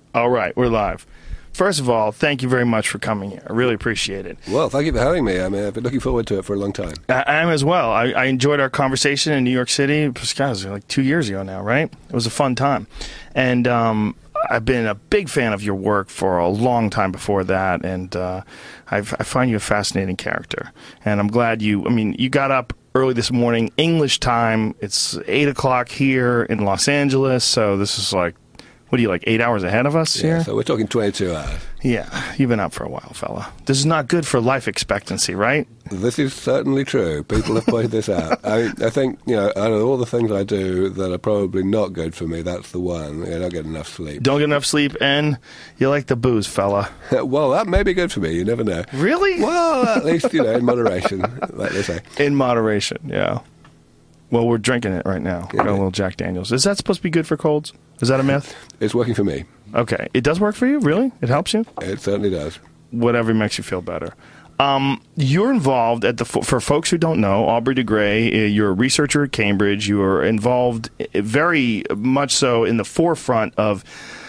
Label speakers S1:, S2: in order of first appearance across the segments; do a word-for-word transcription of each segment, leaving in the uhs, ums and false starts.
S1: All right, we're live. First of all, thank you very much for coming here. I really appreciate it.
S2: Well, thank you for having me. I mean, I've been looking forward to it for a long time.
S1: I, I am as well. I, I enjoyed our conversation in New York City. It was, guys, like two years ago now, right? It was a fun time. And um, I've been a big fan of your work for a long time before that, and uh, I've, I find you a fascinating character. And I'm glad you, I mean, you got up early this morning, English time. It's eight o'clock here in Los Angeles, so this is like, what are you, like eight hours ahead of us
S2: yeah,
S1: here?
S2: So we're talking twenty-two hours.
S1: Yeah, you've been up for a while, fella. This is not good for life expectancy, right?
S2: This is certainly true. People have pointed this out. I, I think, you know, out of all the things I do that are probably not good for me, that's the one. I don't get enough sleep.
S1: Don't get enough sleep, and you like the booze, fella.
S2: Well, that may be good for me. You never know.
S1: Really?
S2: Well, at least, you know, in moderation, like they say.
S1: In moderation, yeah. Well, we're drinking it right now.
S2: Yeah.
S1: Got a little Jack Daniels. Is that supposed to be good for colds? Is that a myth?
S2: It's working for me.
S1: Okay. It does work for you? Really? It helps you?
S2: It certainly does.
S1: Whatever makes you feel better. Um, you're involved at the, for folks who don't know, Aubrey de Grey, you're a researcher at Cambridge. You are involved very much so in the forefront of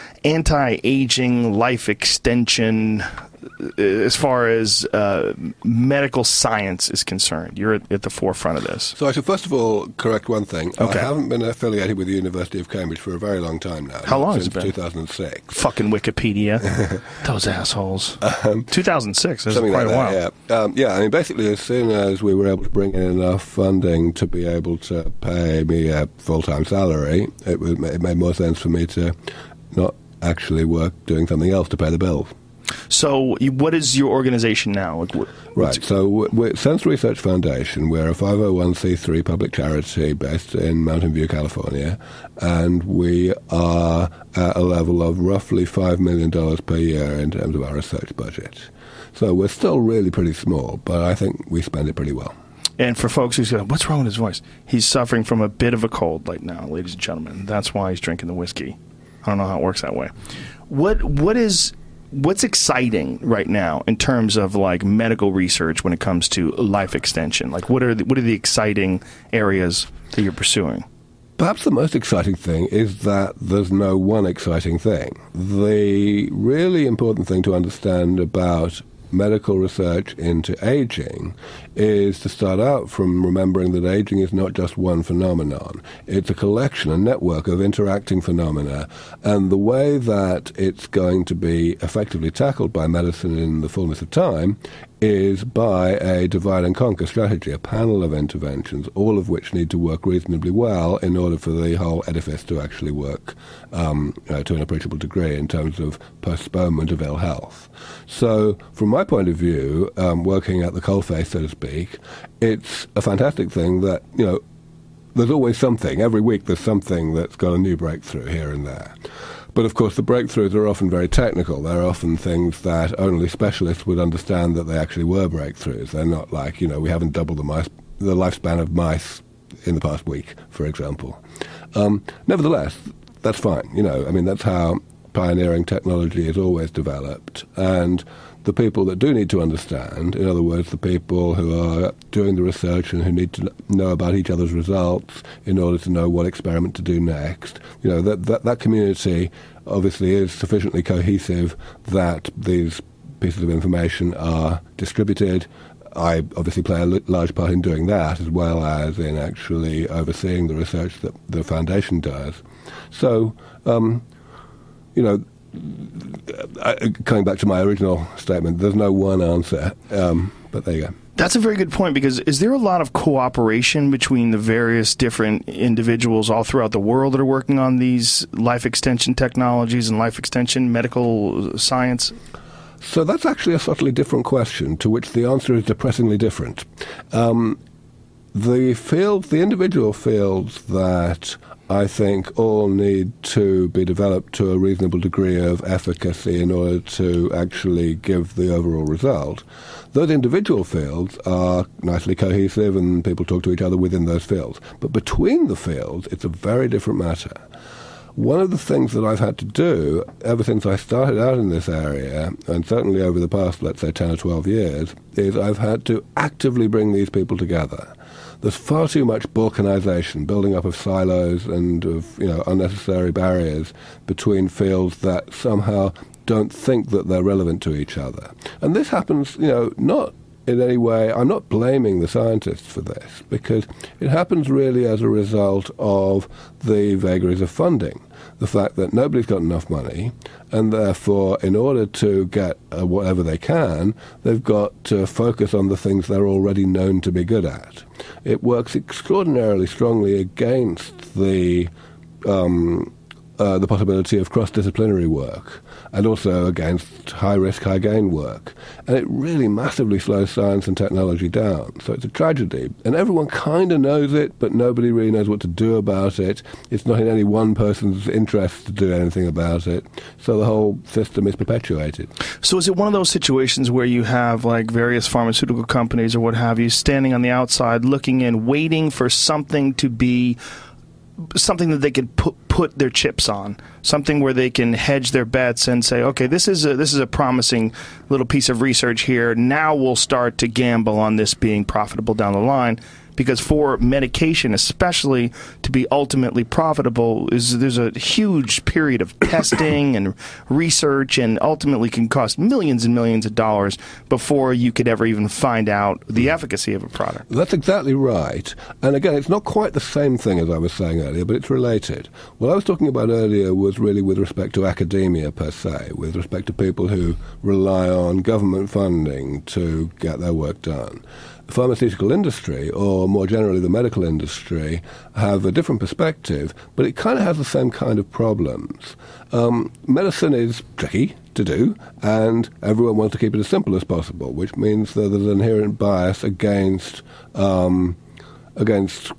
S1: anti-aging, life extension, as far as uh, medical science is concerned. You're at, at the forefront of this.
S2: So I should first of all correct one thing.
S1: Okay.
S2: I haven't been affiliated with the University of Cambridge for a very long time now.
S1: How long has
S2: Since
S1: it been?
S2: two thousand six.
S1: Fucking Wikipedia. Those assholes.
S2: Um,
S1: two thousand six. That's
S2: Something
S1: quite
S2: like
S1: a while.
S2: that, yeah. Um, yeah, I mean, basically, as soon as we were able to bring in enough funding to be able to pay me a full-time salary, it, was, it made more sense for me to not actually work doing something else to pay the bills.
S1: So, you- what is your organization now? Like, what,
S2: Right, so we're Sense Research Foundation. We're a five oh one c three public charity based in Mountain View, California, and we are at a level of roughly five million dollars per year in terms of our research budget. So we're still really pretty small, but I think we spend it pretty well.
S1: And for folks who say, what's wrong with his voice? He's suffering from a bit of a cold right now, ladies and gentlemen. That's why he's drinking the whiskey. I don't know how it works that way. What What is... What's exciting right now in terms of like medical research when it comes to life extension? Like, what are the, what are the exciting areas that you're pursuing?
S2: Perhaps the most exciting thing is that there's no one exciting thing. The really important thing to understand about medical research into aging is to start out from remembering that aging is not just one phenomenon. It's a collection, a network of interacting phenomena, and the way that it's going to be effectively tackled by medicine in the fullness of time is by a divide and conquer strategy, a panel of interventions, all of which need to work reasonably well in order for the whole edifice to actually work um, uh, to an appreciable degree in terms of postponement of ill health. So, from my point of view, um, working at the coalface, so to speak, it's a fantastic thing that, you know, there's always something. Every week there's something that's got a new breakthrough here and there. But, of course, the breakthroughs are often very technical. They're often things that only specialists would understand that they actually were breakthroughs. They're not like, you know, we haven't doubled the mice, the lifespan of mice in the past week, for example. Um, nevertheless, that's fine. You know, I mean, that's how pioneering technology is always developed. And the people that do need to understand, in other words, the people who are doing the research and who need to know about each other's results in order to know what experiment to do next, you know, that that, that community obviously is sufficiently cohesive that these pieces of information are distributed. I obviously play a l- large part in doing that, as well as in actually overseeing the research that the foundation does. So, um, you know, coming back to my original statement, there's no one answer, um, but there you go.
S1: That's a very good point, because is there a lot of cooperation between the various different individuals all throughout the world that are working on these life extension technologies and life extension medical science?
S2: So that's actually a subtly different question, to which the answer is depressingly different. Um, the fields, the individual fields that I think all need to be developed to a reasonable degree of efficacy in order to actually give the overall result. Those individual fields are nicely cohesive and people talk to each other within those fields. But between the fields, it's a very different matter. One of the things that I've had to do ever since I started out in this area, and certainly over the past, let's say, ten or twelve years, is I've had to actively bring these people together. there's far too much balkanization, building up of silos and of, you know, unnecessary barriers between fields that somehow don't think that they're relevant to each other. And this happens, you know, not in any way, I'm not blaming the scientists for this, because it happens really as a result of the vagaries of funding. The fact that nobody's got enough money, and therefore, in order to get uh, whatever they can, they've got to focus on the things they're already known to be good at. It works extraordinarily strongly against the um, uh, the possibility of cross-disciplinary work, and also against high-risk, high-gain work. And it really massively slows science and technology down. So it's a tragedy. And everyone kind of knows it, but nobody really knows what to do about it. It's not in any one person's interest to do anything about it. So the whole system is perpetuated.
S1: So is it one of those situations where you have like various pharmaceutical companies or what have you standing on the outside looking in, waiting for something to be something that they can put put their chips on, something where they can hedge their bets and say, okay, this is a, this is a promising little piece of research here. Now we'll start to gamble on this being profitable down the line. Because for medication, especially to be ultimately profitable, is there's a huge period of testing and research, and ultimately can cost millions and millions of dollars before you could ever even find out the efficacy of a product.
S2: That's exactly right. And again, it's not quite the same thing as I was saying earlier, but it's related. What I was talking about earlier was really with respect to academia per se, with respect to people who rely on government funding to get their work done. The pharmaceutical industry, or more generally the medical industry, have a different perspective, but it kind of has the same kind of problems. Um, medicine is tricky to do, and everyone wants to keep it as simple as possible, which means that there's an inherent bias against um, against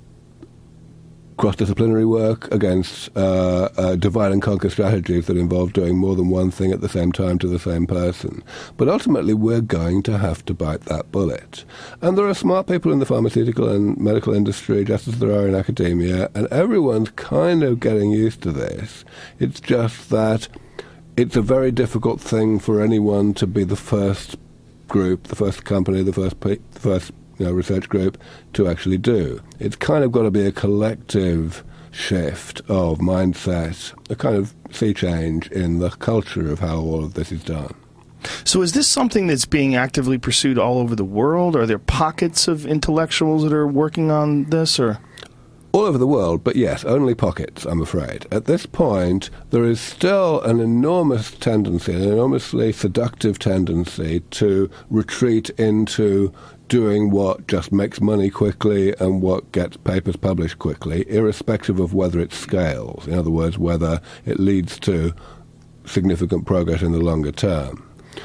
S2: cross-disciplinary work, against uh, uh, divide and conquer strategies that involve doing more than one thing at the same time to the same person. But ultimately, we're going to have to bite that bullet. And there are smart people in the pharmaceutical and medical industry, just as there are in academia, and everyone's kind of getting used to this. It's just that it's a very difficult thing for anyone to be the first group, the first company, the first pe- the first You know, research group to actually do. It's kind of got to be a collective shift of mindset, a kind of sea change in the culture of how all of this is done.
S1: So is this something that's being actively pursued all over the world? Are there pockets of intellectuals that are working on this, or?
S2: All over the world, but yes, only pockets, I'm afraid. At this point, there is still an enormous tendency, an enormously seductive tendency to retreat into doing what just makes money quickly and what gets papers published quickly, irrespective of whether it scales. In other words, whether it leads to significant progress in the longer term.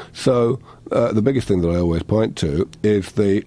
S2: So uh, the biggest thing that I always point to is the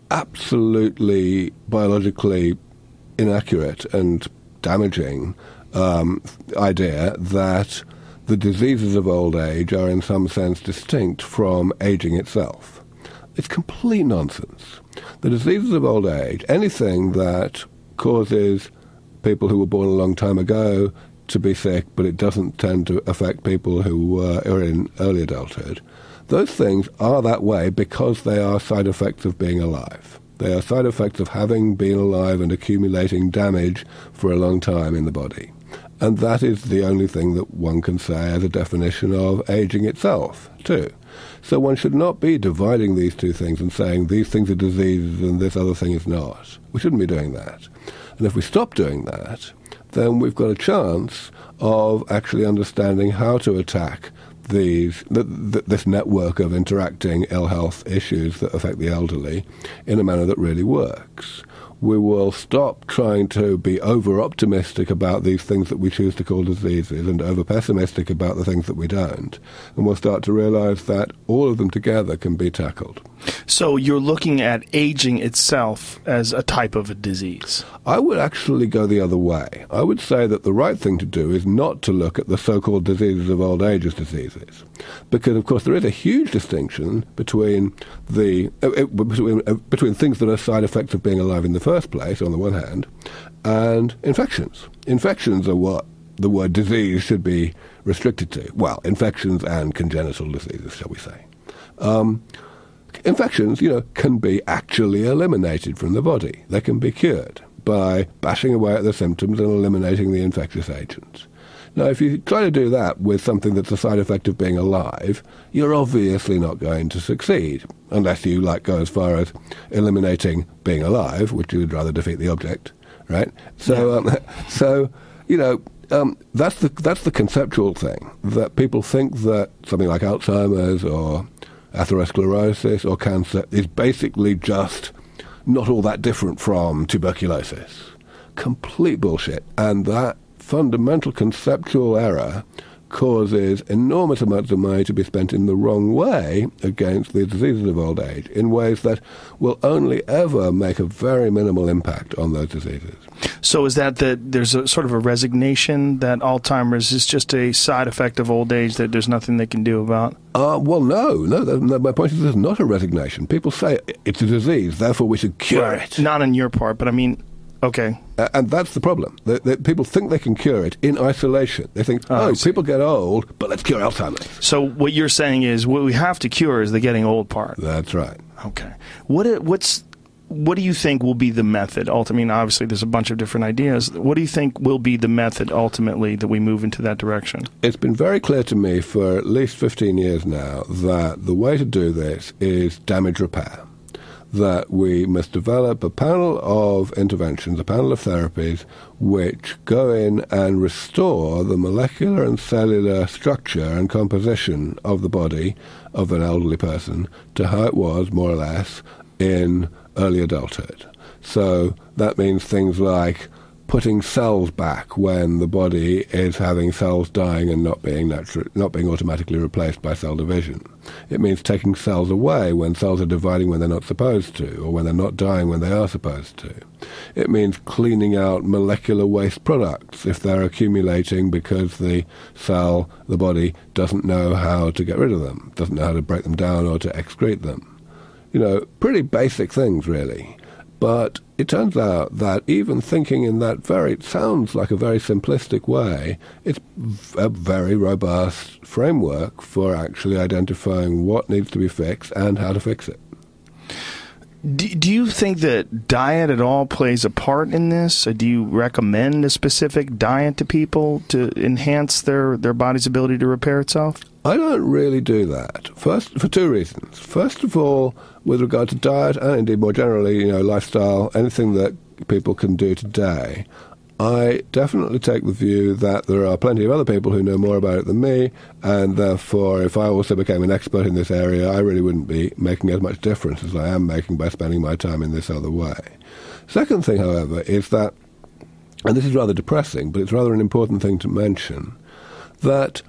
S2: absolutely biologically inaccurate and damaging um, idea that the diseases of old age are in some sense distinct from aging itself. It's complete nonsense. The diseases of old age, anything that causes people who were born a long time ago to be sick, but it doesn't tend to affect people who uh, are in early adulthood, those things are that way because they are side effects of being alive. They are side effects of having been alive and accumulating damage for a long time in the body. And that is the only thing that one can say as a definition of aging itself, too. So one should not be dividing these two things and saying these things are diseases and this other thing is not. We shouldn't be doing that. And if we stop doing that, then we've got a chance of actually understanding how to attack these th- th- this network of interacting ill health issues that affect the elderly in a manner that really works. We will stop trying to be over-optimistic about these things that we choose to call diseases and over-pessimistic about the things that we don't. And we'll start to realize that all of them together can be tackled.
S1: So you're looking at aging itself as a type of a disease?
S2: I would actually go the other way. I would say that the right thing to do is not to look at the so-called diseases of old age as diseases. Because, of course, there is a huge distinction between the uh, between, uh, between things that are side effects of being alive in the first place, on the one hand, and infections. Infections are what the word disease should be restricted to. Well, infections and congenital diseases, shall we say. Um, infections, you know, can be actually eliminated from the body. They can be cured by bashing away at the symptoms and eliminating the infectious agents. Now, if you try to do that with something that's a side effect of being alive, you're obviously not going to succeed, unless you like go as far as eliminating being alive, which you would rather defeat the object, right? So, um, so you know, um, that's the that's the conceptual thing, that people think that something like Alzheimer's or atherosclerosis or cancer is basically just not all that different from tuberculosis. Complete bullshit. And that fundamental conceptual error causes enormous amounts of money to be spent in the wrong way against the diseases of old age, in ways that will only ever make a very minimal impact on those diseases.
S1: So is that that there's a sort of a resignation that Alzheimer's is just a side effect of old age that there's nothing they can do about?
S2: Uh, well, no, no, no. My point is there's not a resignation. People say it's a disease, therefore we should cure
S1: right.
S2: it.
S1: Not on your part, but I mean... Okay.
S2: Uh, and that's the problem. The, the, people think they can cure it in isolation. They think, oh, oh people get old, but let's cure Alzheimer's.
S1: So what you're saying is what we have to cure is the getting old part.
S2: That's right.
S1: Okay. What what's what do you think will be the method? I mean, obviously there's a bunch of different ideas. What do you think will be the method ultimately that we move into that direction?
S2: It's been very clear to me for at least fifteen years now that the way to do this is damage repair. That we must develop a panel of interventions, a panel of therapies, which go in and restore the molecular and cellular structure and composition of the body of an elderly person to how it was, more or less, in early adulthood. So that means things like putting cells back when the body is having cells dying and not being natu- not being automatically replaced by cell division. It means taking cells away when cells are dividing when they're not supposed to, or when they're not dying when they are supposed to. It means cleaning out molecular waste products if they're accumulating because the cell, the body, doesn't know how to get rid of them, doesn't know how to break them down or to excrete them. You know, pretty basic things, really. But it turns out that even thinking in that very, it sounds like a very simplistic way, it's a very robust framework for actually identifying what needs to be fixed and how to fix it.
S1: Do, do you think that diet at all plays a part in this? Or do you recommend a specific diet to people to enhance their, their body's ability to repair itself?
S2: I don't really do that. First, for two reasons. First of all, with regard to diet, and indeed more generally, you know, lifestyle, anything that people can do today, I definitely take the view that there are plenty of other people who know more about it than me, and therefore, if I also became an expert in this area, I really wouldn't be making as much difference as I am making by spending my time in this other way. Second thing, however, is that, and this is rather depressing, but it's rather an important thing to mention, that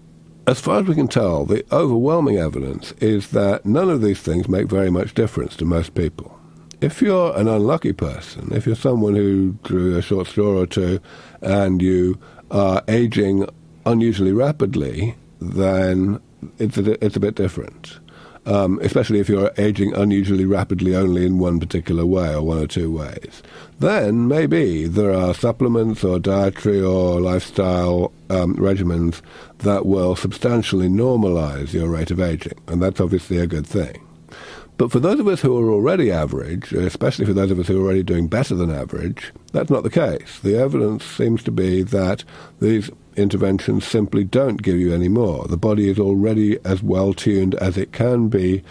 S2: as far as we can tell, the overwhelming evidence is that none of these things make very much difference to most people. If you're an unlucky person, if you're someone who drew a short straw or two and you are aging unusually rapidly, then it's a, it's a bit different. Um, especially if you're aging unusually rapidly only in one particular way or one or two ways. Then maybe there are supplements or dietary or lifestyle um, regimens that will substantially normalize your rate of aging, and that's obviously a good thing. But for those of us who are already average, especially for those of us who are already doing better than average, that's not the case. The evidence seems to be that these interventions simply don't give you any more. The body is already as well tuned as it can be,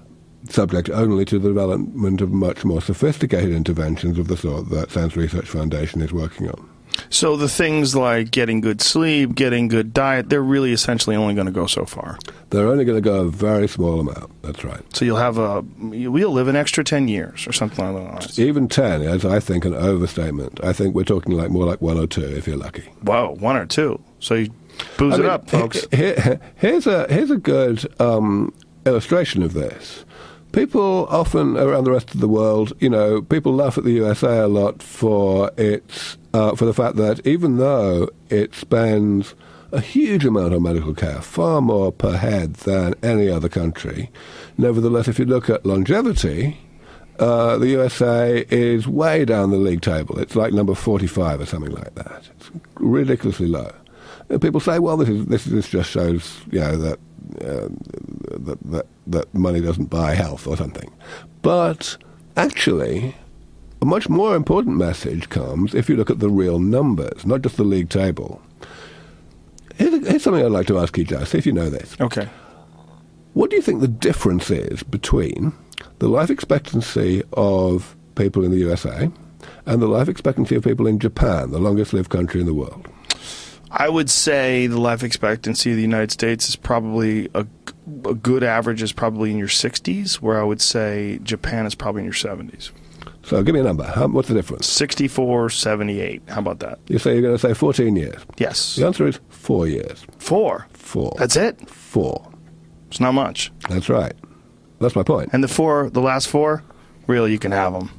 S2: subject only to the development of much more sophisticated interventions of the sort that Sense Research Foundation is working on.
S1: So the things like getting good sleep, getting good diet, they're really essentially only going to go so far.
S2: They're only going to go a very small amount. That's right.
S1: So you'll have a, we'll live an extra ten years or something like that.
S2: Even ten is, I think, an overstatement. I think we're talking like more like one or two if you're lucky.
S1: Whoa, one or two. So you booze
S2: I
S1: it
S2: mean,
S1: up, folks.
S2: Here, here's a here's a good um, illustration of this. People often around the rest of the world, you know, people laugh at the U S A a lot for its uh, for the fact that even though it spends a huge amount on medical care, far more per head than any other country, nevertheless, if you look at longevity, uh, the U S A is way down the league table. It's like number forty-five or something like that. It's ridiculously low. And people say, well, this is this this just shows, you know, that Uh, that, that, that money doesn't buy health or something. But actually, a much more important message comes if you look at the real numbers, not just the league table. Here's, here's something I'd like to ask you, Joe, see if you know this.
S1: Okay.
S2: What do you think the difference is between the life expectancy of people in the U S A and the life expectancy of people in Japan, the longest-lived country in the world?
S1: I would say the life expectancy of the United States is probably a, a good average is probably in your sixties, where I would say Japan is probably in your seventies.
S2: So give me a number. How, what's the difference?
S1: sixty-four, seventy-eight. How about that?
S2: You say you're going to say fourteen years.
S1: Yes.
S2: The answer is four years.
S1: Four?
S2: Four.
S1: That's it?
S2: Four.
S1: It's not much.
S2: That's right. That's my point.
S1: And the four, the last four, really, you can have them.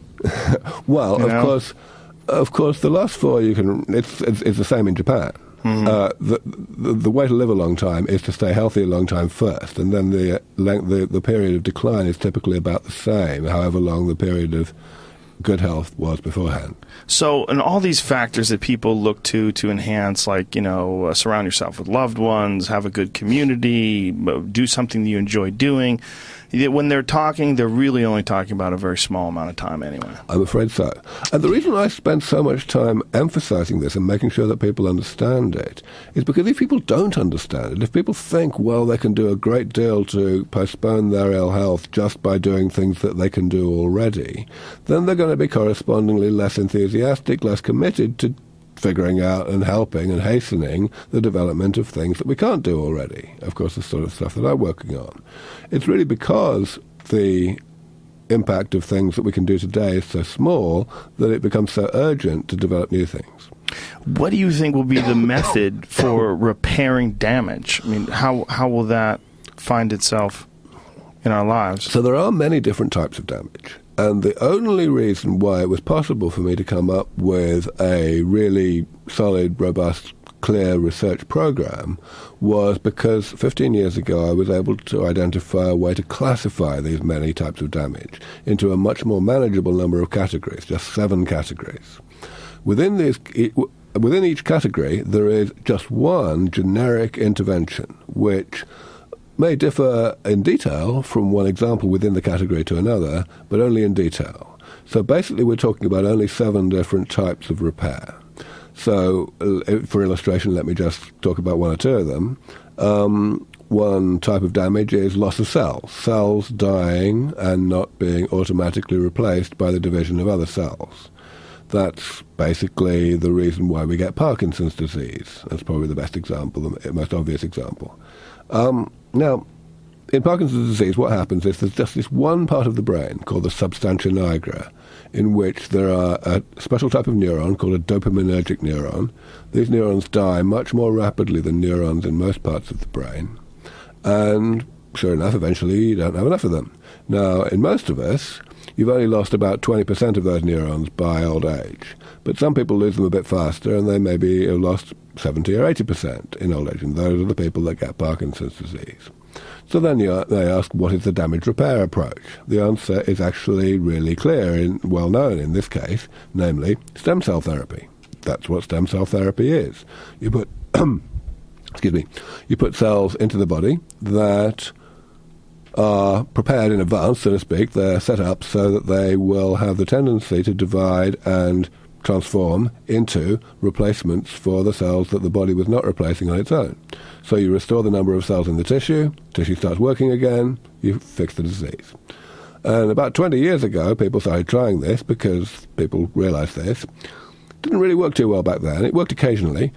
S2: Well,
S1: You
S2: of
S1: know?
S2: course, of course, the last four you can. It's it's, it's the same in Japan.
S1: Mm-hmm.
S2: Uh, the, the the way to live a long time is to stay healthy a long time first, and then the length, the the period of decline is typically about the same, however long the period of good health was beforehand.
S1: So, and all these factors that people look to to enhance, like, you know, uh, surround yourself with loved ones, have a good community, do something that you enjoy doing. When they're talking, they're really only talking about a very small amount of time anyway.
S2: I'm afraid so. And the reason I spend so much time emphasizing this and making sure that people understand it is because if people don't understand it, if people think, well, they can do a great deal to postpone their ill health just by doing things that they can do already, then they're going to be correspondingly less enthusiastic, less committed to figuring out and helping and hastening the development of things that we can't do already. Of course, the sort of stuff that I'm working on. It's really because the impact of things that we can do today is so small that it becomes so urgent to develop new things.
S1: What do you think will be the method for repairing damage? I mean, how how will that find itself in our lives?
S2: So there are many different types of damage. And the only reason why it was possible for me to come up with a really solid, robust, clear research program was because fifteen years ago I was able to identify a way to classify these many types of damage into a much more manageable number of categories, just seven categories. Within these, within each category, there is just one generic intervention, which may differ in detail from one example within the category to another, but only in detail. So basically we're talking about only seven different types of repair. So uh, for illustration, let me just talk about one or two of them. Um, one type of damage is loss of cells, cells dying and not being automatically replaced by the division of other cells. That's basically the reason why we get Parkinson's disease. That's probably the best example, the most obvious example. Um, now, in Parkinson's disease, what happens is there's just this one part of the brain called the substantia nigra, in which there are a special type of neuron called a dopaminergic neuron. These neurons die much more rapidly than neurons in most parts of the brain. And sure enough, eventually you don't have enough of them. Now, in most of us, you've only lost about twenty percent of those neurons by old age. But some people lose them a bit faster, and they maybe have lost seventy or eighty percent in old age. And those are the people that get Parkinson's disease. So then you, they ask, what is the damage repair approach? The answer is actually really clear and well known in this case, namely stem cell therapy. That's what stem cell therapy is. You put, excuse me, you put cells into the body that are prepared in advance, so to speak. They're set up so that they will have the tendency to divide and transform into replacements for the cells that the body was not replacing on its own. So you restore the number of cells in the tissue, tissue starts working again, you fix the disease. And about twenty years ago, people started trying this because people realized this. Didn't really work too well back then. It worked occasionally.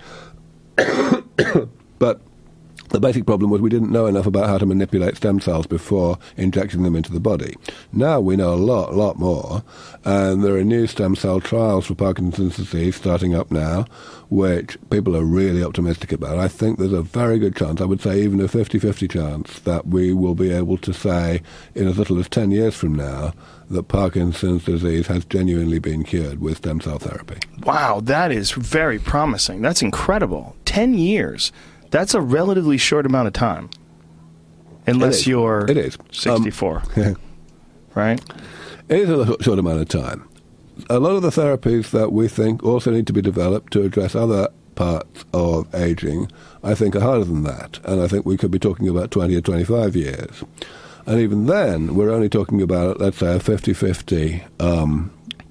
S2: But the basic problem was we didn't know enough about how to manipulate stem cells before injecting them into the body. Now we know a lot, lot more, and there are new stem cell trials for Parkinson's disease starting up now, which people are really optimistic about. I think there's a very good chance, I would say even a fifty-fifty chance, that we will be able to say in as little as ten years from now that Parkinson's disease has genuinely been cured with stem cell therapy.
S1: Wow, that is very promising. That's incredible. Ten years. That's a relatively short amount of time, unless
S2: it
S1: you're
S2: it is.
S1: sixty-four,
S2: um,
S1: right?
S2: It is a short amount of time. a lot of the therapies that we think also need to be developed to address other parts of aging, I think are harder than that. And I think we could be talking about twenty or twenty-five years. And even then, we're only talking about, let's say, a fifty-fifty um,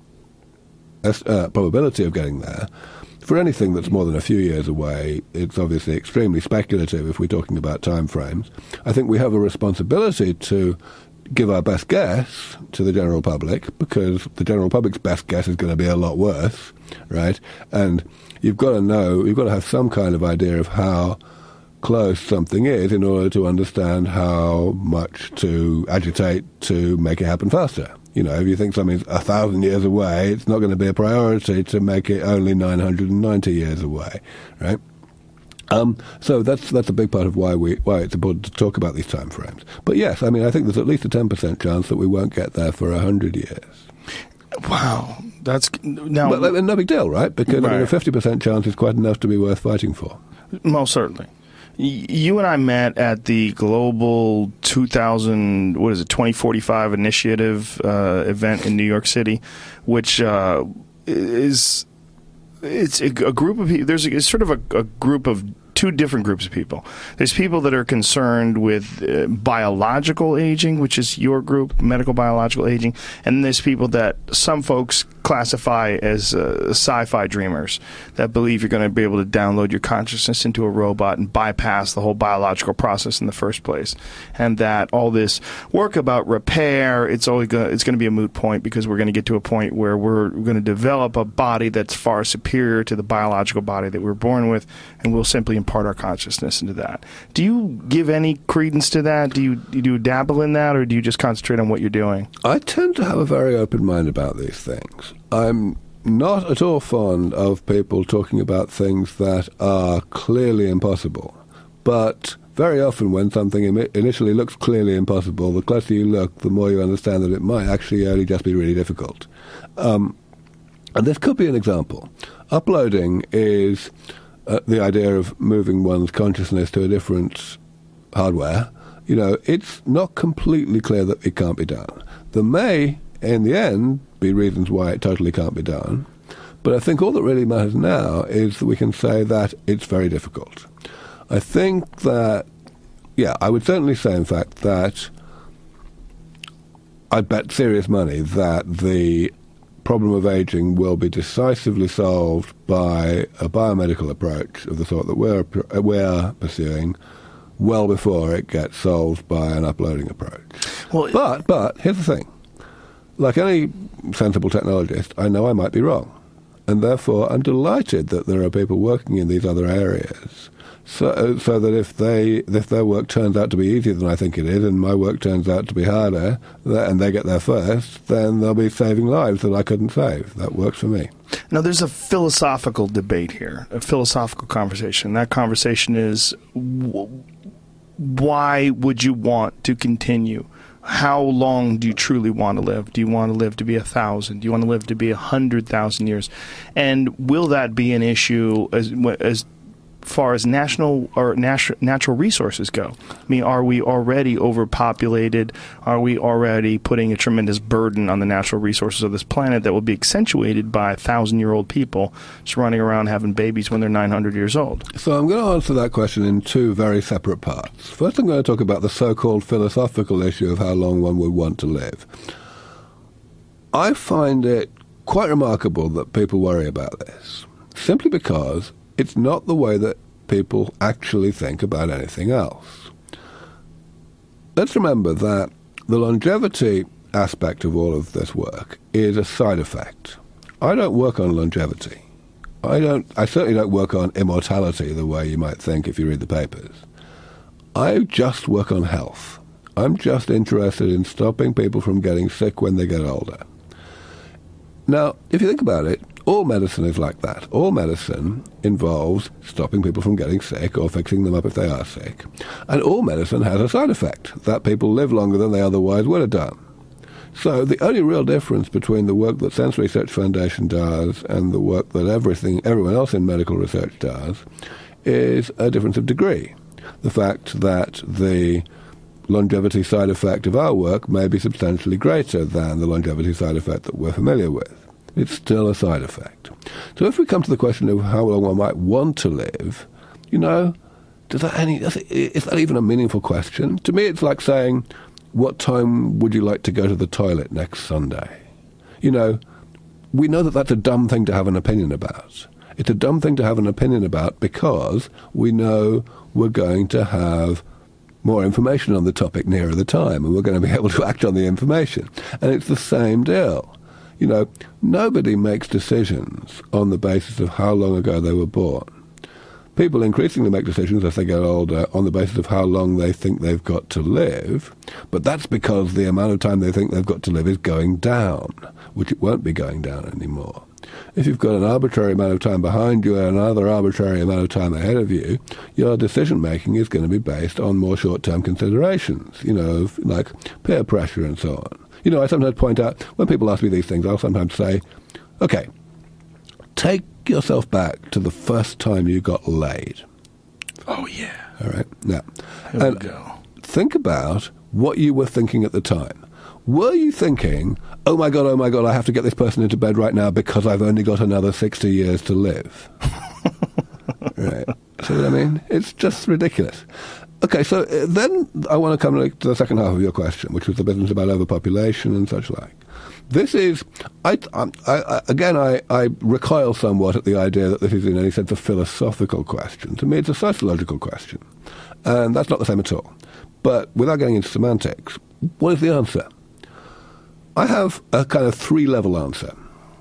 S2: uh, probability of getting there. For anything that's more than a few years away, it's obviously extremely speculative if we're talking about time frames. I think we have a responsibility to give our best guess to the general public, because the general public's best guess is going to be a lot worse, right? And you've got to know, you've got to have some kind of idea of how close something is in order to understand how much to agitate to make it happen faster. You know, if you think something's a thousand years away, it's not going to be a priority to make it only nine hundred ninety years away, right? Um, so that's that's a big part of why we why it's important to talk about these time frames. But yes, I mean, I think there's at least a ten percent chance that we won't get there for a hundred years.
S1: Wow, that's now
S2: but, no big deal, right? Because
S1: right.
S2: I mean, a fifty percent chance is quite enough to be worth fighting for.
S1: Most certainly. You and I met at the Global two thousand, what is it, twenty forty-five Initiative uh, event in New York City, which uh, is it's a, a group of people. There's a, it's sort of a, a group of two different groups of people. There's people that are concerned with uh, biological aging, which is your group, medical biological aging, and there's people that some folks classify as uh, sci-fi dreamers that believe you're going to be able to download your consciousness into a robot and bypass the whole biological process in the first place, and that all this work about repair, it's always gonna, it's going to be a moot point, because we're going to get to a point where we're going to develop a body that's far superior to the biological body that we're born with, and we'll simply impart our consciousness into that. Do you give any credence to that? Do you, do you dabble in that, or do you just concentrate on what you're doing?
S2: I tend to have a very open mind about these things. I'm not at all fond of people talking about things that are clearly impossible. But very often when something Im- initially looks clearly impossible, the closer you look, the more you understand that it might actually only just be really difficult. Um, and this could be an example. Uploading is uh, the idea of moving one's consciousness to a different hardware. You know, it's not completely clear that it can't be done. There may, in the end, be reasons why it totally can't be done. But I think all that really matters now is that we can say that it's very difficult. I think that, yeah, I would certainly say, in fact, that I'd bet serious money that the problem of aging will be decisively solved by a biomedical approach of the sort that we're, we're pursuing well before it gets solved by an uploading approach. Well, but, but, here's the thing. Like any sensible technologist, I know I might be wrong. And therefore, I'm delighted that there are people working in these other areas, so, so that if they if their work turns out to be easier than I think it is, and my work turns out to be harder, and they get there first, then they'll be saving lives that I couldn't save. That works for me.
S1: Now, there's a philosophical debate here, a philosophical conversation. That conversation is, w- why would you want to continue? How long do you truly want to live? Do you want to live to be a thousand? Do you want to live to be a hundred thousand years? And will that be an issue as as far as national or natu- natural resources go? I mean, are we already overpopulated? Are we already putting a tremendous burden on the natural resources of this planet that will be accentuated by thousand-year-old people just running around having babies when they're nine hundred years old?
S2: So I'm going to answer that question in two very separate parts. First, I'm going to talk about the so-called philosophical issue of how long one would want to live. I find it quite remarkable that people worry about this, simply because it's not the way that people actually think about anything else. Let's remember that the longevity aspect of all of this work is a side effect. I don't work on longevity. I don't. I certainly don't work on immortality the way you might think if you read the papers. I just work on health. I'm just interested in stopping people from getting sick when they get older. Now, if you think about it, all medicine is like that. All medicine involves stopping people from getting sick or fixing them up if they are sick. And all medicine has a side effect, that people live longer than they otherwise would have done. So the only real difference between the work that Sense Research Foundation does and the work that everything, everyone else in medical research does is a difference of degree. The fact that the longevity side effect of our work may be substantially greater than the longevity side effect that we're familiar with. It's still a side effect. So if we come to the question of how long one might want to live, you know, does that any, is that even a meaningful question? To me, it's like saying, what time would you like to go to the toilet next Sunday? You know, we know that that's a dumb thing to have an opinion about. It's a dumb thing to have an opinion about because we know we're going to have more information on the topic nearer the time, and we're going to be able to act on the information. And it's the same deal. You know, nobody makes decisions on the basis of how long ago they were born. People increasingly make decisions as they get older on the basis of how long they think they've got to live, but that's because the amount of time they think they've got to live is going down, which it won't be going down anymore. If you've got an arbitrary amount of time behind you and another arbitrary amount of time ahead of you, your decision-making is going to be based on more short-term considerations, you know, like peer pressure and so on. You know, I sometimes point out, when people ask me these things, I'll sometimes say, okay, take yourself back to the first time you got laid.
S1: Oh, yeah.
S2: All right? Now,
S1: Here
S2: and
S1: we go.
S2: think about what you were thinking at the time. Were you thinking, oh my God, oh my God, I have to get this person into bed right now because I've only got another sixty years to live? Right. See what I mean? It's just ridiculous. Okay, so uh, then I want to come to the second half of your question, which was the business about overpopulation and such like. This is, I, I, I, again, I, I recoil somewhat at the idea that this is in any sense a philosophical question. To me, it's a sociological question. And that's not the same at all. But without getting into semantics, what is the answer? I have a kind of three-level answer.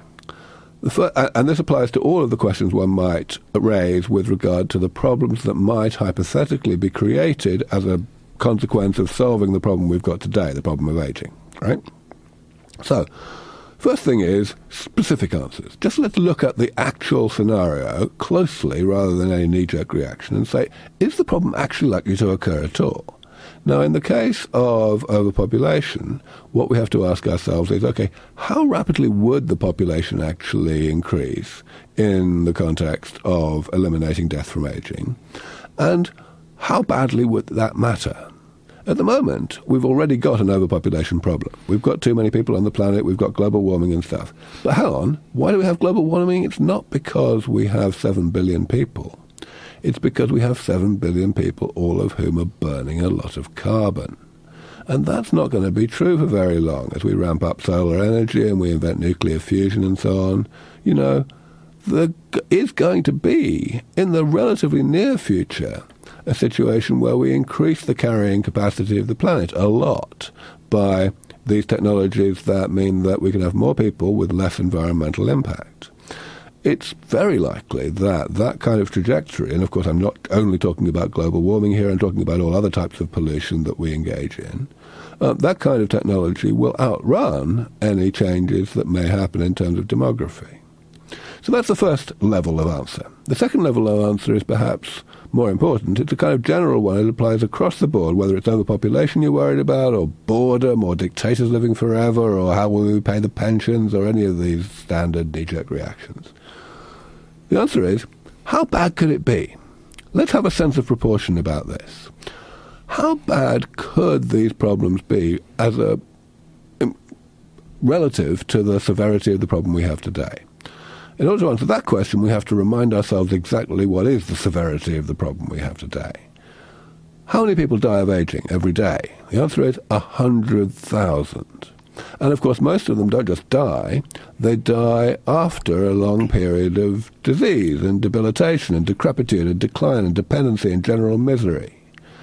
S2: The first, and this applies to all of the questions one might raise with regard to the problems that might hypothetically be created as a consequence of solving the problem we've got today, the problem of aging, right? So, first thing is specific answers. Just let's look at the actual scenario closely rather than any knee-jerk reaction and say, is the problem actually likely to occur at all? Now, in the case of overpopulation, what we have to ask ourselves is, okay, how rapidly would the population actually increase in the context of eliminating death from aging? And how badly would that matter? At the moment, we've already got an overpopulation problem. We've got too many people on the planet, we've got global warming and stuff. But hang on, why do we have global warming? It's not because we have seven billion people. It's because we have seven billion people, all of whom are burning a lot of carbon. And that's not going to be true for very long as we ramp up solar energy and we invent nuclear fusion and so on. You know, there is going to be, in the relatively near future, a situation where we increase the carrying capacity of the planet a lot by these technologies that mean that we can have more people with less environmental impact. It's very likely that that kind of trajectory, and of course I'm not only talking about global warming here, I'm talking about all other types of pollution that we engage in, uh, that kind of technology will outrun any changes that may happen in terms of demography. So that's the first level of answer. The second level of answer is perhaps more important. It's a kind of general one. It applies across the board, whether it's overpopulation you're worried about, or boredom, or dictators living forever, or how will we pay the pensions, or any of these standard knee-jerk reactions. The answer is, how bad could it be? Let's have a sense of proportion about this. How bad could these problems be as a um, relative to the severity of the problem we have today? In order to answer that question, we have to remind ourselves exactly what is the severity of the problem we have today. How many people die of aging every day? The answer is one hundred thousand. And of course, most of them don't just die, they die after a long period of disease and debilitation and decrepitude and decline and dependency and general misery.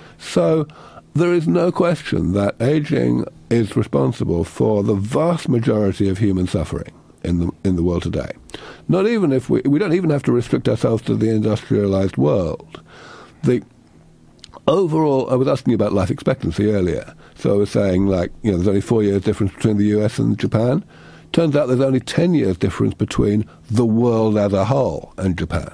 S2: So there is no question that aging is responsible for the vast majority of human suffering in the in the world today. Not even if we we don't even have to restrict ourselves to the industrialized world. The overall, I was asking you about life expectancy earlier. So I was saying, like, you know, there's only four years difference between the U S and Japan. Turns out there's only ten years difference between the world as a whole and Japan.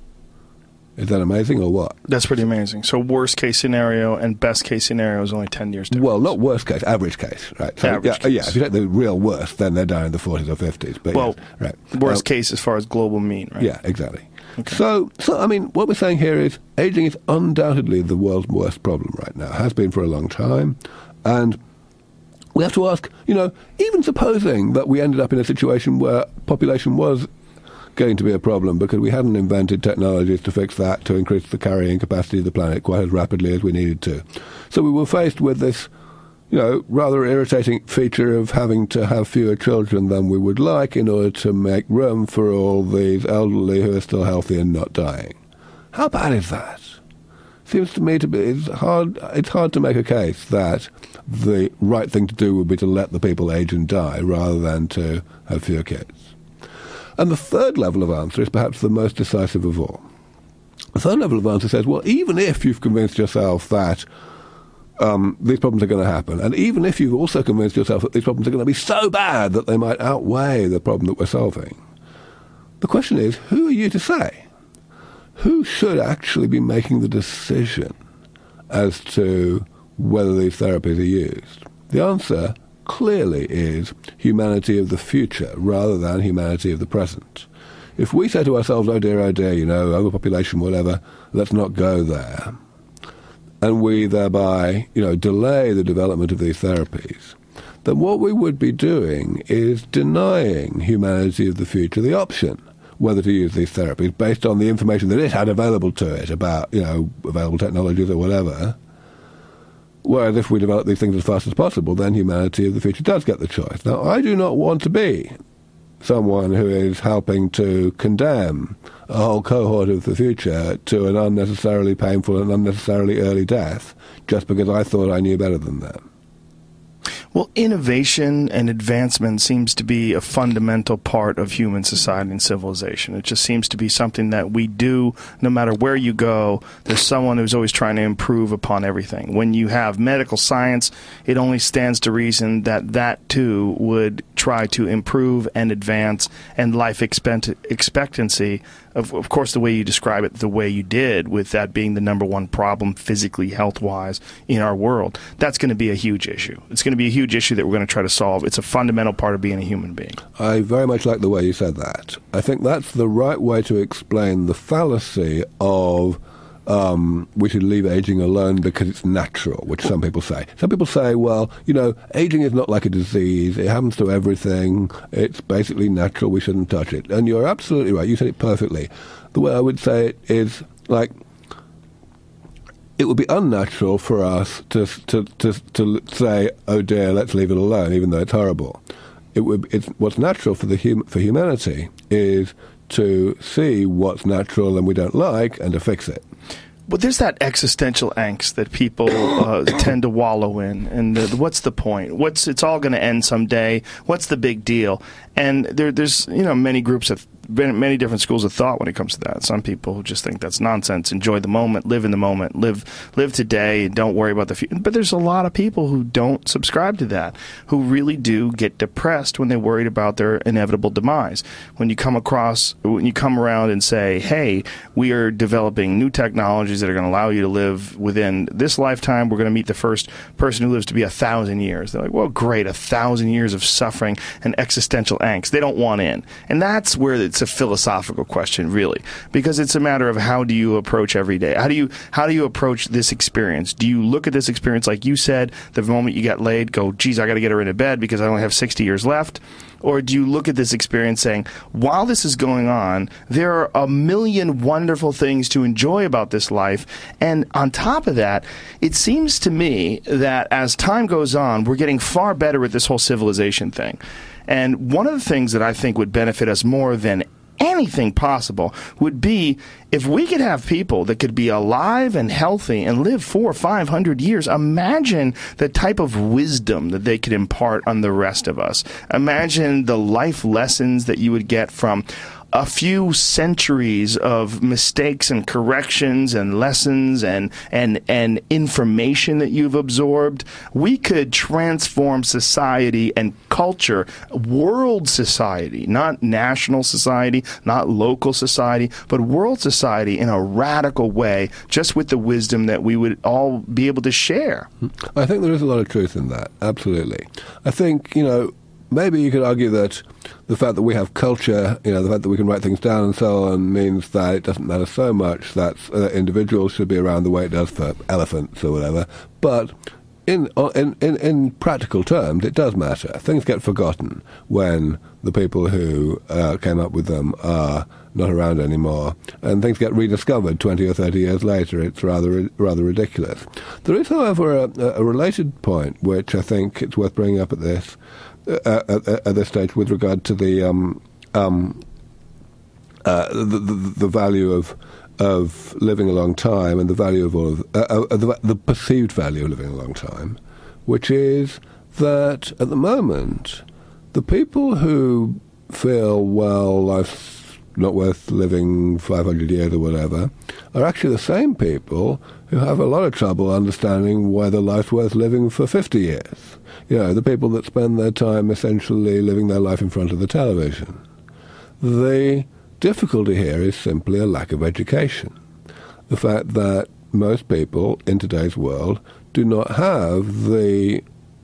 S2: Is that amazing or what?
S1: That's pretty amazing. So worst case scenario and best case scenario is only ten years difference.
S2: Well, not worst case, average case, right? So,
S1: average
S2: yeah,
S1: case.
S2: yeah, if you take the real worst, then they're down in the forties or fifties. But
S1: well,
S2: yes, right.
S1: worst
S2: um,
S1: case as far as global mean, right?
S2: Yeah, exactly.
S1: Okay.
S2: So, so, I mean, what we're saying here is aging is undoubtedly the world's worst problem right now. It has been for a long time. And we have to ask, you know, even supposing that we ended up in a situation where population was going to be a problem because we hadn't invented technologies to fix that, to increase the carrying capacity of the planet quite as rapidly as we needed to. So we were faced with this, you know, rather irritating feature of having to have fewer children than we would like in order to make room for all these elderly who are still healthy and not dying. How bad is that? Seems to me to be it's hard. It's hard to make a case that the right thing to do would be to let the people age and die rather than to have fewer kids. And the third level of answer is perhaps the most decisive of all. The third level of answer says, well, even if you've convinced yourself that um, these problems are going to happen, and even if you've also convinced yourself that these problems are going to be so bad that they might outweigh the problem that we're solving, the question is, who are you to say? Who should actually be making the decision as to whether these therapies are used? The answer clearly is humanity of the future rather than humanity of the present. If we say to ourselves, oh dear, oh dear, you know, overpopulation, whatever, let's not go there, and we thereby, you know, delay the development of these therapies, then what we would be doing is denying humanity of the future the option whether to use these therapies based on the information that it had available to it about, you know, available technologies or whatever. Whereas if we develop these things as fast as possible, then humanity of the future does get the choice. Now, I do not want to be someone who is helping to condemn a whole cohort of the future to an unnecessarily painful and unnecessarily early death just because I thought I knew better than them.
S1: Well, innovation and advancement seems to be a fundamental part of human society and civilization. It just seems to be something that we do no matter where you go. There's someone who's always trying to improve upon everything. When you have medical science, it only stands to reason that that, too, would try to improve and advance, and life expect- expectancy, of, of course, the way you describe it, the way you did, with that being the number one problem physically, health-wise, in our world. That's going to be a huge issue. It's going to be a huge issue that we're going to try to solve. It's a fundamental part of being a human being.
S2: I very much like the way you said that. I think that's the right way to explain the fallacy of um, we should leave aging alone because it's natural, which some people say. Some people say, well, you know, aging is not like a disease. It happens to everything. It's basically natural. We shouldn't touch it. And you're absolutely right. You said it perfectly. The way I would say it is, like, it would be unnatural for us to to to, to say, oh dear, let's leave it alone, even though it's horrible. It would. It's what's natural for the hum, for humanity is to see what's natural and we don't like and to fix it.
S1: But there's that existential angst that people uh, tend to wallow in, and the, what's the point? What's it's all going to end someday? What's the big deal? And there, there's you know many groups of many different schools of thought when it comes to that. Some people who just think that's nonsense. Enjoy the moment, live in the moment, live live today, and don't worry about the future. But there's a lot of people who don't subscribe to that, who really do get depressed when they're worried about their inevitable demise. When you come across, when you come around and say, hey, we are developing new technologies that are going to allow you to live within this lifetime. We're going to meet the first person who lives to be a thousand years. They're like, well, great, a thousand years of suffering and existential angst. They don't want in. And that's where it's a philosophical question, really, because it's a matter of how do you approach every day? How do you how do you approach this experience? Do you look at this experience like you said, the moment you get laid, go, geez, I got to get her into bed because I only have sixty years left? Or do you look at this experience saying, while this is going on, there are a million wonderful things to enjoy about this life, and on top of that, it seems to me that as time goes on, we're getting far better at this whole civilization thing. And one of the things that I think would benefit us more than anything possible would be if we could have people that could be alive and healthy and live four or five hundred years. Imagine the type of wisdom that they could impart on the rest of us. Imagine the life lessons that you would get from a few centuries of mistakes and corrections and lessons and, and, and information that you've absorbed. We could transform society and culture, world society, not national society, not local society, but world society in a radical way, just with the wisdom that we would all be able to share.
S2: I think there is a lot of truth in that, absolutely. I think, you know, maybe you could argue that the fact that we have culture, you know, the fact that we can write things down and so on means that it doesn't matter so much that uh, individuals should be around the way it does for elephants or whatever. But in, in, in, in practical terms, it does matter. Things get forgotten when the people who uh, came up with them are not around anymore, and things get rediscovered twenty or thirty years later. It's rather rather ridiculous. There is, however, a, a related point which I think it's worth bringing up at this uh, at, at this stage with regard to the um, um, uh, the, the, the value of of living a long time and the value of all of uh, uh, the, the perceived value of living a long time, which is that at the moment the people who feel, well, life's not worth living five hundred years or whatever, are actually the same people who have a lot of trouble understanding whether life's worth living for fifty years. You know, the people that spend their time essentially living their life in front of the television. The difficulty here is simply a lack of education. The fact that most people in today's world do not have the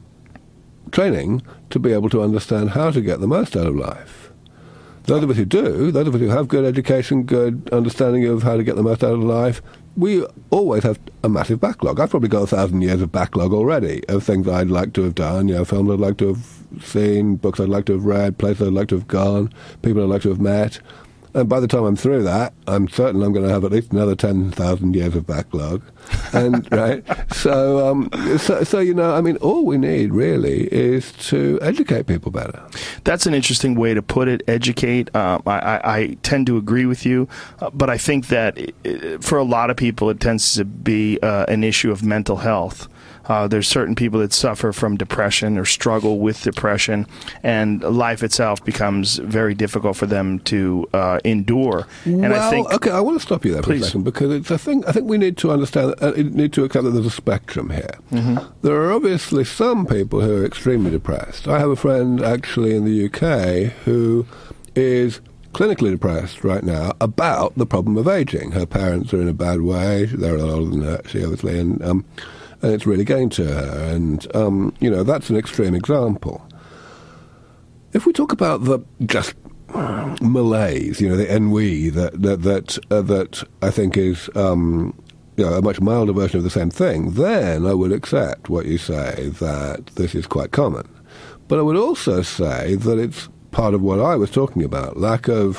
S2: training to be able to understand how to get the most out of life. Those of us who do, those of us who have good education, good understanding of how to get the most out of life, we always have a massive backlog. I've probably got a thousand years of backlog already of things I'd like to have done, you know, films I'd like to have seen, books I'd like to have read, places I'd like to have gone, people I'd like to have met. And by the time I'm through that, I'm certain I'm going to have at least another ten thousand years of backlog. And, right? So, um, so, so, you know, I mean, all we need really is to educate people better.
S1: That's an interesting way to put it, educate. Um, I, I, I tend to agree with you, uh, but I think that it, it, for a lot of people, it tends to be uh, an issue of mental health. Uh, there's certain people that suffer from depression or struggle with depression, and life itself becomes very difficult for them to uh, endure. And
S2: well,
S1: I think,
S2: okay, I want to stop you there for
S1: please.
S2: a second, because it's a thing. I think we need to understand, uh, need to accept that there's a spectrum here. Mm-hmm. There are obviously some people who are extremely depressed. I have a friend actually in the U K who is clinically depressed right now about the problem of aging. Her parents are in a bad way. They're a lot older than her, she obviously, and um, and it's really getting to her. And, um, you know, that's an extreme example. If we talk about the just malaise, you know, the ennui that that that, uh, that I think is um, you know, a much milder version of the same thing, then I would accept what you say, that this is quite common. But I would also say that it's part of what I was talking about, lack of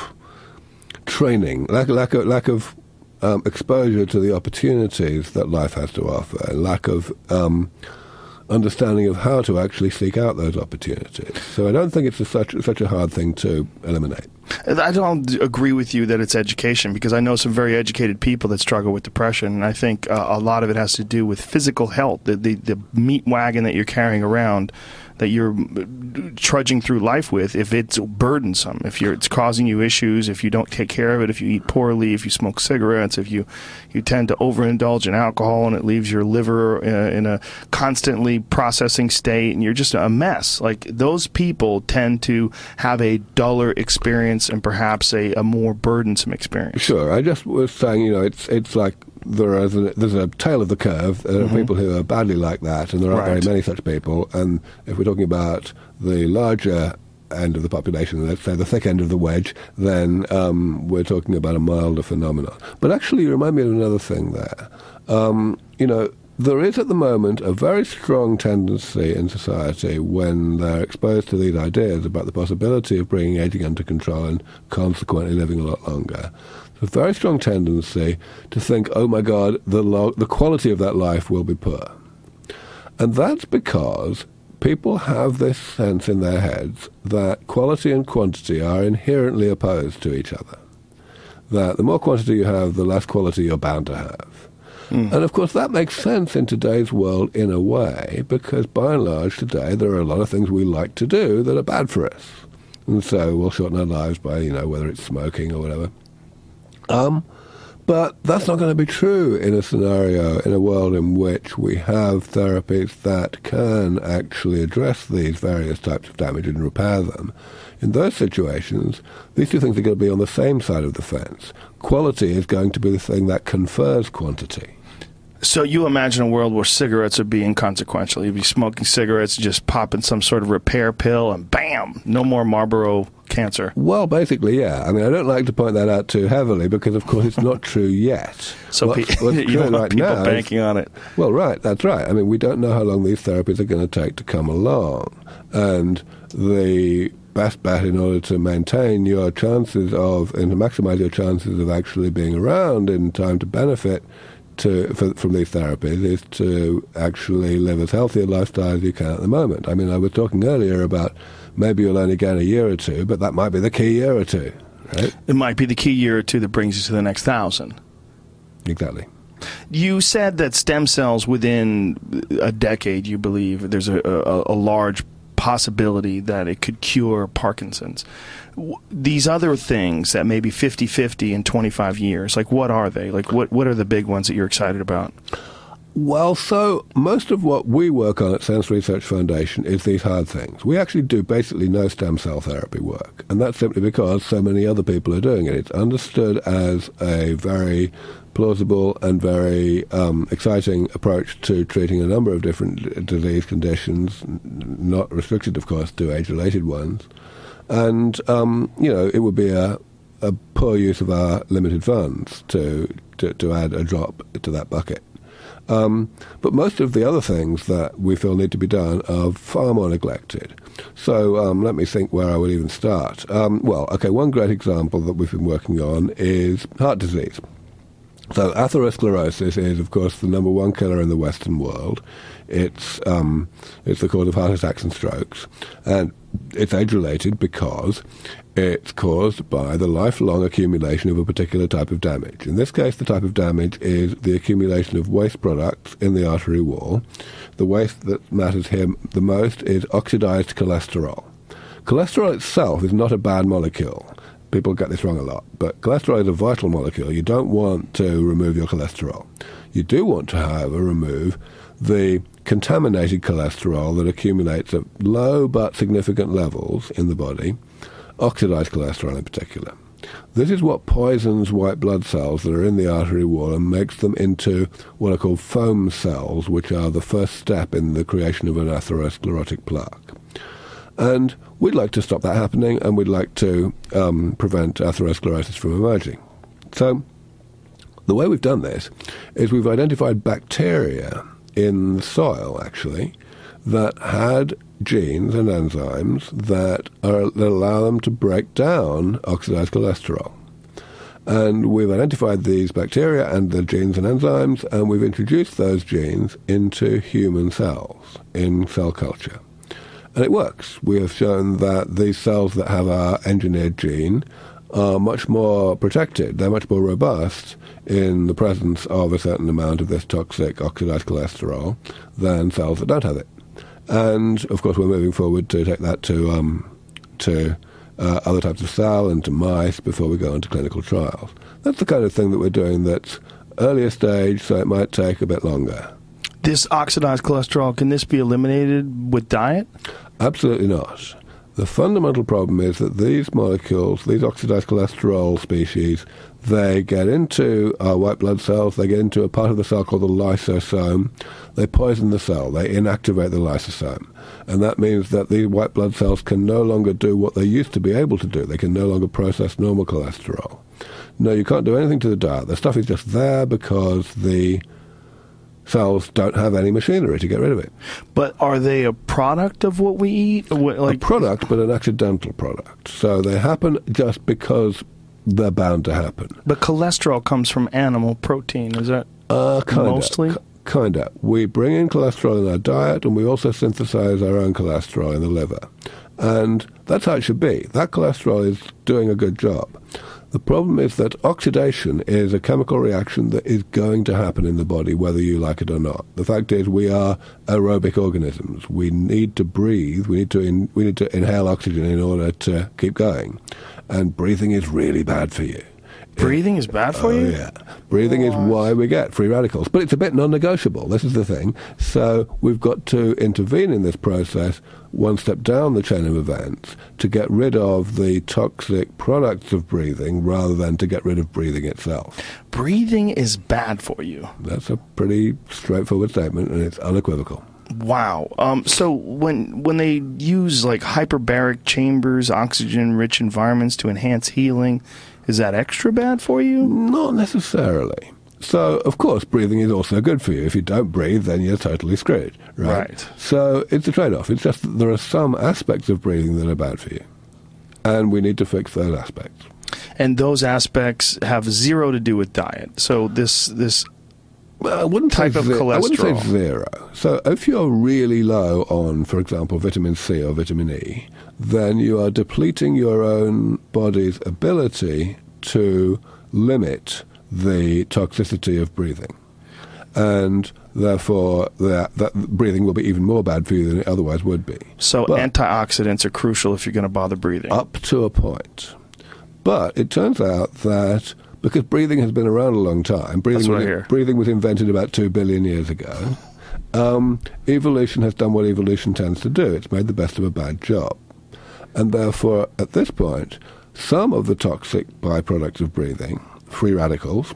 S2: training, lack, lack, of, lack of Um, exposure to the opportunities that life has to offer, and lack of um, understanding of how to actually seek out those opportunities. So I don't think it's a such such a hard thing to eliminate.
S1: I don't agree with you that it's education, because I know some very educated people that struggle with depression, and I think uh, a lot of it has to do with physical health, the, the, the meat wagon that you're carrying around, that you're trudging through life with. If it's burdensome, if you're, it's causing you issues, if you don't take care of it, if you eat poorly, if you smoke cigarettes, if you, you tend to overindulge in alcohol and it leaves your liver uh, in a constantly processing state and you're just a mess. Like, those people tend to have a duller experience and perhaps a, a more burdensome experience.
S2: Sure. I just was saying, you know, it's it's like there is a, there's a tail of the curve. There are mm-hmm. people who are badly like that, and there aren't right. very many such people. And if we're talking about the larger end of the population, let's say the thick end of the wedge, then um, we're talking about a milder phenomenon. But actually, you remind me of another thing there. Um, you know, there is at the moment a very strong tendency in society, when they're exposed to these ideas about the possibility of bringing aging under control and consequently living a lot longer, a very strong tendency to think, oh my God, the lo- the quality of that life will be poor. And that's because people have this sense in their heads that quality and quantity are inherently opposed to each other. That the more quantity you have, the less quality you're bound to have. Mm. And of course that makes sense in today's world in a way, because by and large today there are a lot of things we like to do that are bad for us. And so we'll shorten our lives by, you know, whether it's smoking or whatever. Um, but that's not going to be true in a scenario, in a world in which we have therapies that can actually address these various types of damage and repair them. In those situations, these two things are going to be on the same side of the fence. Quality is going to be the thing that confers quantity.
S1: So you imagine a world where cigarettes would be inconsequential. You'd be smoking cigarettes, just popping some sort of repair pill, and bam, no more Marlboro cancer.
S2: Well, basically, yeah. I mean, I don't like to point that out too heavily because, of course, it's not true yet.
S1: So
S2: What's,
S1: pe-
S2: what's
S1: you don't want
S2: right
S1: people
S2: now
S1: banking
S2: is,
S1: on it.
S2: Well, right, that's right. I mean, we don't know how long these therapies are going to take to come along. And the best bet in order to maintain your chances of, and to maximize your chances of actually being around in time to benefit to, for, from these therapies is to actually live as healthy a lifestyle as you can at the moment. I mean, I was talking earlier about maybe you'll only get a year or two, but that might be the key year or two, right?
S1: It might be the key year or two that brings you to the next thousand.
S2: Exactly.
S1: You said that stem cells within a decade, you believe, there's a, a, a large possibility that it could cure Parkinson's. These other things that may be fifty-fifty in twenty-five years, like what are they? Like what, what are the big ones that you're excited about?
S2: Well, so most of what we work on at Sense Research Foundation is these hard things. We actually do basically no stem cell therapy work, and that's simply because so many other people are doing it. It's understood as a very plausible and very um, exciting approach to treating a number of different disease conditions, not restricted, of course, to age-related ones. And, um, you know, it would be a, a poor use of our limited funds to, to, to add a drop to that bucket. Um, but most of the other things that we feel need to be done are far more neglected. So um, let me think where I would even start. Um, well, okay, one great example that we've been working on is heart disease. So atherosclerosis is, of course, the number one killer in the Western world. It's um, it's the cause of heart attacks and strokes, and it's age-related because it's caused by the lifelong accumulation of a particular type of damage. In this case, the type of damage is the accumulation of waste products in the artery wall. The waste that matters here the most is oxidized cholesterol. Cholesterol itself is not a bad molecule. People get this wrong a lot, but cholesterol is a vital molecule. You don't want to remove your cholesterol. You do want to, however, remove the contaminated cholesterol that accumulates at low but significant levels in the body, oxidized cholesterol in particular. This is what poisons white blood cells that are in the artery wall and makes them into what are called foam cells, which are the first step in the creation of an atherosclerotic plaque. And we'd like to stop that happening, and we'd like to um, prevent atherosclerosis from emerging. So the way we've done this is we've identified bacteria in the soil, actually, that had genes and enzymes that, are, that allow them to break down oxidized cholesterol. And we've identified these bacteria and the genes and enzymes, and we've introduced those genes into human cells in cell culture. And it works. We have shown that these cells that have our engineered gene are much more protected. They're much more robust in the presence of a certain amount of this toxic oxidized cholesterol than cells that don't have it. And, of course, we're moving forward to take that to um, to uh, other types of cell and to mice before we go into clinical trials. That's the kind of thing that we're doing that's earlier stage, so it might take a bit longer.
S1: This oxidized cholesterol, can this be eliminated with diet?
S2: Absolutely not. The fundamental problem is that these molecules, these oxidized cholesterol species, they get into our white blood cells, they get into a part of the cell called the lysosome, they poison the cell, they inactivate the lysosome. And that means that these white blood cells can no longer do what they used to be able to do. They can no longer process normal cholesterol. No, you can't do anything to the diet. The stuff is just there because the cells don't have any machinery to get rid of it.
S1: But are they a product of what we eat? What, like,
S2: a product, but an accidental product. So they happen just because they're bound to happen.
S1: But cholesterol comes from animal protein, is that
S2: uh, kinda,
S1: mostly?
S2: K- kind of. We bring in cholesterol in our diet, and we also synthesize our own cholesterol in the liver. And that's how it should be. That cholesterol is doing a good job. The problem is that oxidation is a chemical reaction that is going to happen in the body whether you like it or not. The fact is we are aerobic organisms. We need to breathe. We need to in, we need to inhale oxygen in order to keep going. And breathing is really bad for you.
S1: Breathing is bad for
S2: oh,
S1: you?
S2: Yeah. Breathing what? is why we get free radicals. But it's a bit non-negotiable. This is the thing. So we've got to intervene in this process one step down the chain of events to get rid of the toxic products of breathing rather than to get rid of breathing itself.
S1: Breathing is bad for you.
S2: That's a pretty straightforward statement, and it's unequivocal.
S1: Wow. Um, so when when they use like hyperbaric chambers, oxygen-rich environments to enhance healing, is that extra bad for you?
S2: Not necessarily. So, of course, breathing is also good for you. If you don't breathe, then you're totally screwed, right?
S1: Right.
S2: So it's a trade-off. It's just that there are some aspects of breathing that are bad for you, and we need to fix those aspects.
S1: And those aspects have zero to do with diet. So this this
S2: well, I wouldn't
S1: type
S2: say
S1: of
S2: ze-
S1: cholesterol.
S2: I wouldn't say zero. So if you're really low on, for example, vitamin C or vitamin E, then you are depleting your own body's ability to limit the toxicity of breathing. And therefore, that, that breathing will be even more bad for you than it otherwise would be.
S1: So
S2: but
S1: antioxidants are crucial if you're going to bother breathing.
S2: Up to a point. But it turns out that because breathing has been around a long time, breathing,
S1: That's what
S2: was,
S1: I hear.
S2: breathing was invented about two billion years ago, um, evolution has done what evolution tends to do. It's made the best of a bad job. And therefore, at this point, some of the toxic byproducts of breathing, free radicals,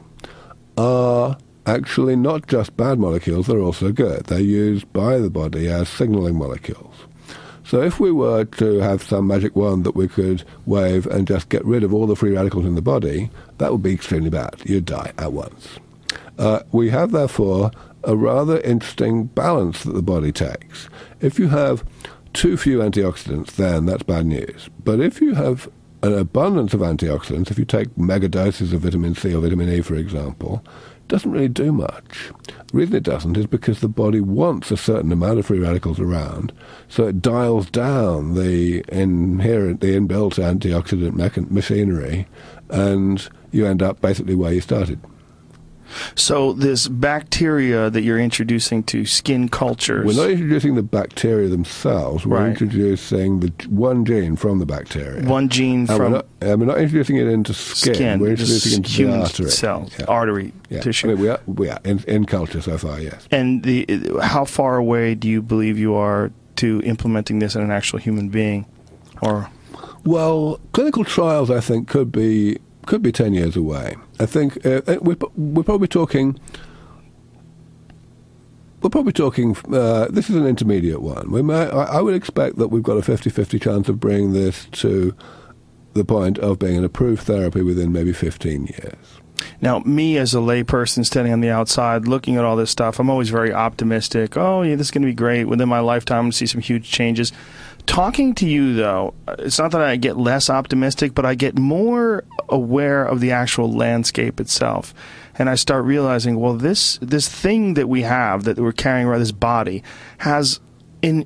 S2: are actually not just bad molecules, they're also good. They're used by the body as signaling molecules. So if we were to have some magic wand that we could wave and just get rid of all the free radicals in the body, that would be extremely bad. You'd die at once. Uh, we have, therefore, a rather interesting balance that the body takes. If you have too few antioxidants, then that's bad news. But if you have an abundance of antioxidants, if you take mega doses of vitamin C or vitamin E, for example, it doesn't really do much. The reason it doesn't is because the body wants a certain amount of free radicals around, so it dials down the inherent, the inbuilt antioxidant mechan- machinery, and you end up basically where you started.
S1: So this bacteria that you're introducing to skin cultures...
S2: We're not introducing the bacteria themselves. We're
S1: Right.
S2: introducing the one gene from the bacteria.
S1: One gene
S2: and
S1: from
S2: we're not, and we're not introducing it into skin.
S1: skin,
S2: We're
S1: just
S2: introducing it into
S1: human
S2: the artery.
S1: cells,
S2: Yeah.
S1: artery
S2: Yeah.
S1: tissue.
S2: I mean, we are, we are in, in culture so far, yes.
S1: And the how far away do you believe you are to implementing this in an actual human being? Or
S2: Well, clinical trials, I think, could be could be ten years away. I think uh, we're, we're probably talking. We're probably talking. Uh, this is an intermediate one. We may, I, I would expect that we've got a fifty-fifty chance of bringing this to the point of being an approved therapy within maybe fifteen years.
S1: now, me as a layperson standing on the outside looking at all this stuff, I'm always very optimistic. Oh, yeah, this is going to be great. Within my lifetime, I'm going to see some huge changes. Talking to you, though, it's not that I get less optimistic, but I get more aware of the actual landscape itself. And I start realizing, well, this this thing that we have, that we're carrying around, this body, has an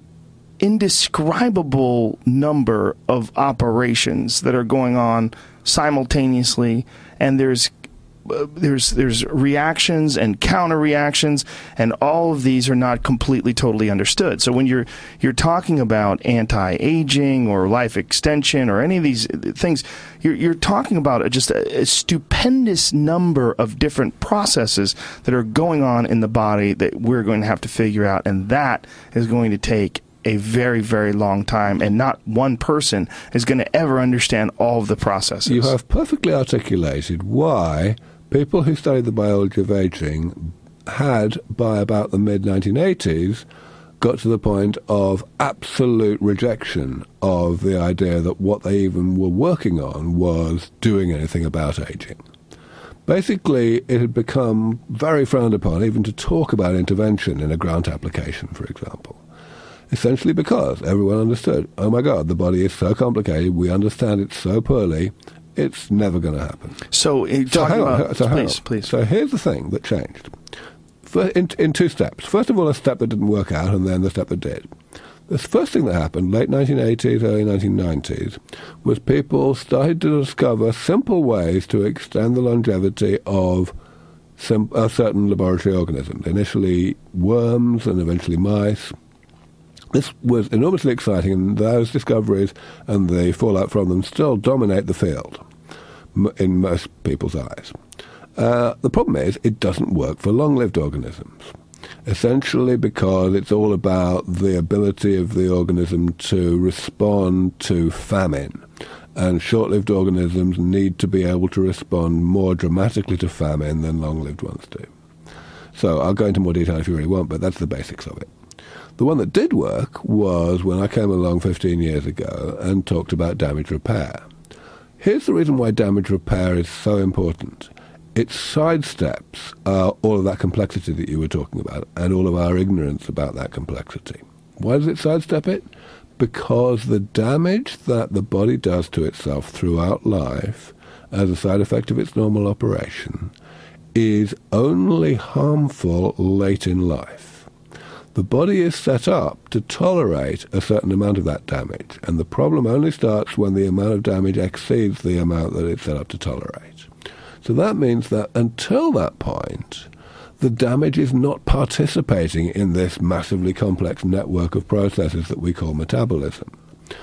S1: indescribable number of operations that are going on simultaneously, and there's uh, there's there's reactions and counter reactions, and all of these are not completely totally understood. So when you're you're talking about anti-aging or life extension or any of these things, you're you're talking about a, just a, a stupendous number of different processes that are going on in the body that we're going to have to figure out, and that is going to take a very, very long time, and not one person is going to ever understand all of the processes.
S2: You have perfectly articulated why people who studied the biology of aging had, by about the mid nineteen eighties, got to the point of absolute rejection of the idea that what they even were working on was doing anything about aging. Basically, it had become very frowned upon even to talk about intervention in a grant application, for example. Essentially because everyone understood, oh my God, the body is so complicated, we understand it so poorly, it's never going to happen.
S1: So, uh,
S2: So
S1: talking
S2: hang on,
S1: about,
S2: so hang
S1: please,
S2: on.
S1: please.
S2: So here's the thing that changed. For, in, in two steps. First of all, a step that didn't work out, and then the step that did. The first thing that happened, late nineteen eighties, early nineteen nineties, was people started to discover simple ways to extend the longevity of sim- uh, certain laboratory organisms. Initially worms and eventually mice. This was enormously exciting, and those discoveries and the fallout from them still dominate the field. m- in most people's eyes. Uh, the problem is it doesn't work for long-lived organisms, essentially because it's all about the ability of the organism to respond to famine. And short-lived organisms need to be able to respond more dramatically to famine than long-lived ones do. So I'll go into more detail if you really want, but that's the basics of it. The one that did work was when I came along fifteen years ago and talked about damage repair. Here's the reason why damage repair is so important. It sidesteps uh, all of that complexity that you were talking about and all of our ignorance about that complexity. Why does it sidestep it? Because the damage that the body does to itself throughout life as a side effect of its normal operation is only harmful late in life. The body is set up to tolerate a certain amount of that damage, and the problem only starts when the amount of damage exceeds the amount that it's set up to tolerate. So that means that until that point, the damage is not participating in this massively complex network of processes that we call metabolism.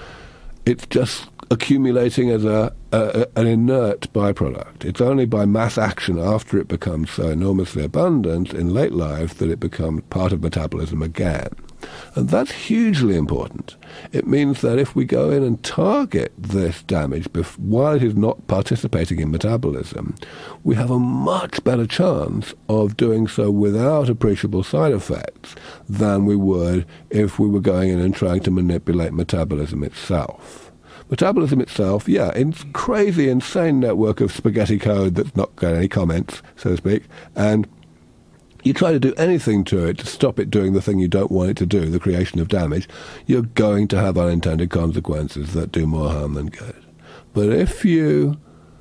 S2: It's just accumulating as a, a an inert byproduct. It's only by mass action after it becomes so enormously abundant in late life that it becomes part of metabolism again. And that's hugely important. It means that if we go in and target this damage bef- while it is not participating in metabolism, we have a much better chance of doing so without appreciable side effects than we would if we were going in and trying to manipulate metabolism itself. Metabolism itself, yeah, it's crazy, insane network of spaghetti code that's not got any comments, so to speak, and you try to do anything to it to stop it doing the thing you don't want it to do, the creation of damage, you're going to have unintended consequences that do more harm than good. But if you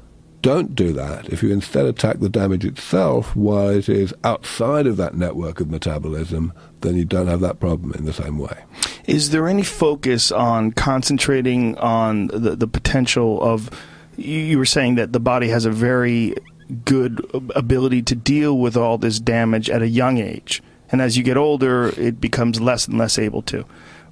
S2: don't do that, if you instead attack the damage itself while it is outside of that network of metabolism, then you don't have that problem in the same way.
S1: Is there any focus on concentrating on the, the potential of, you, you were saying that the body has a very good ability to deal with all this damage at a young age, and as you get older it becomes less and less able to.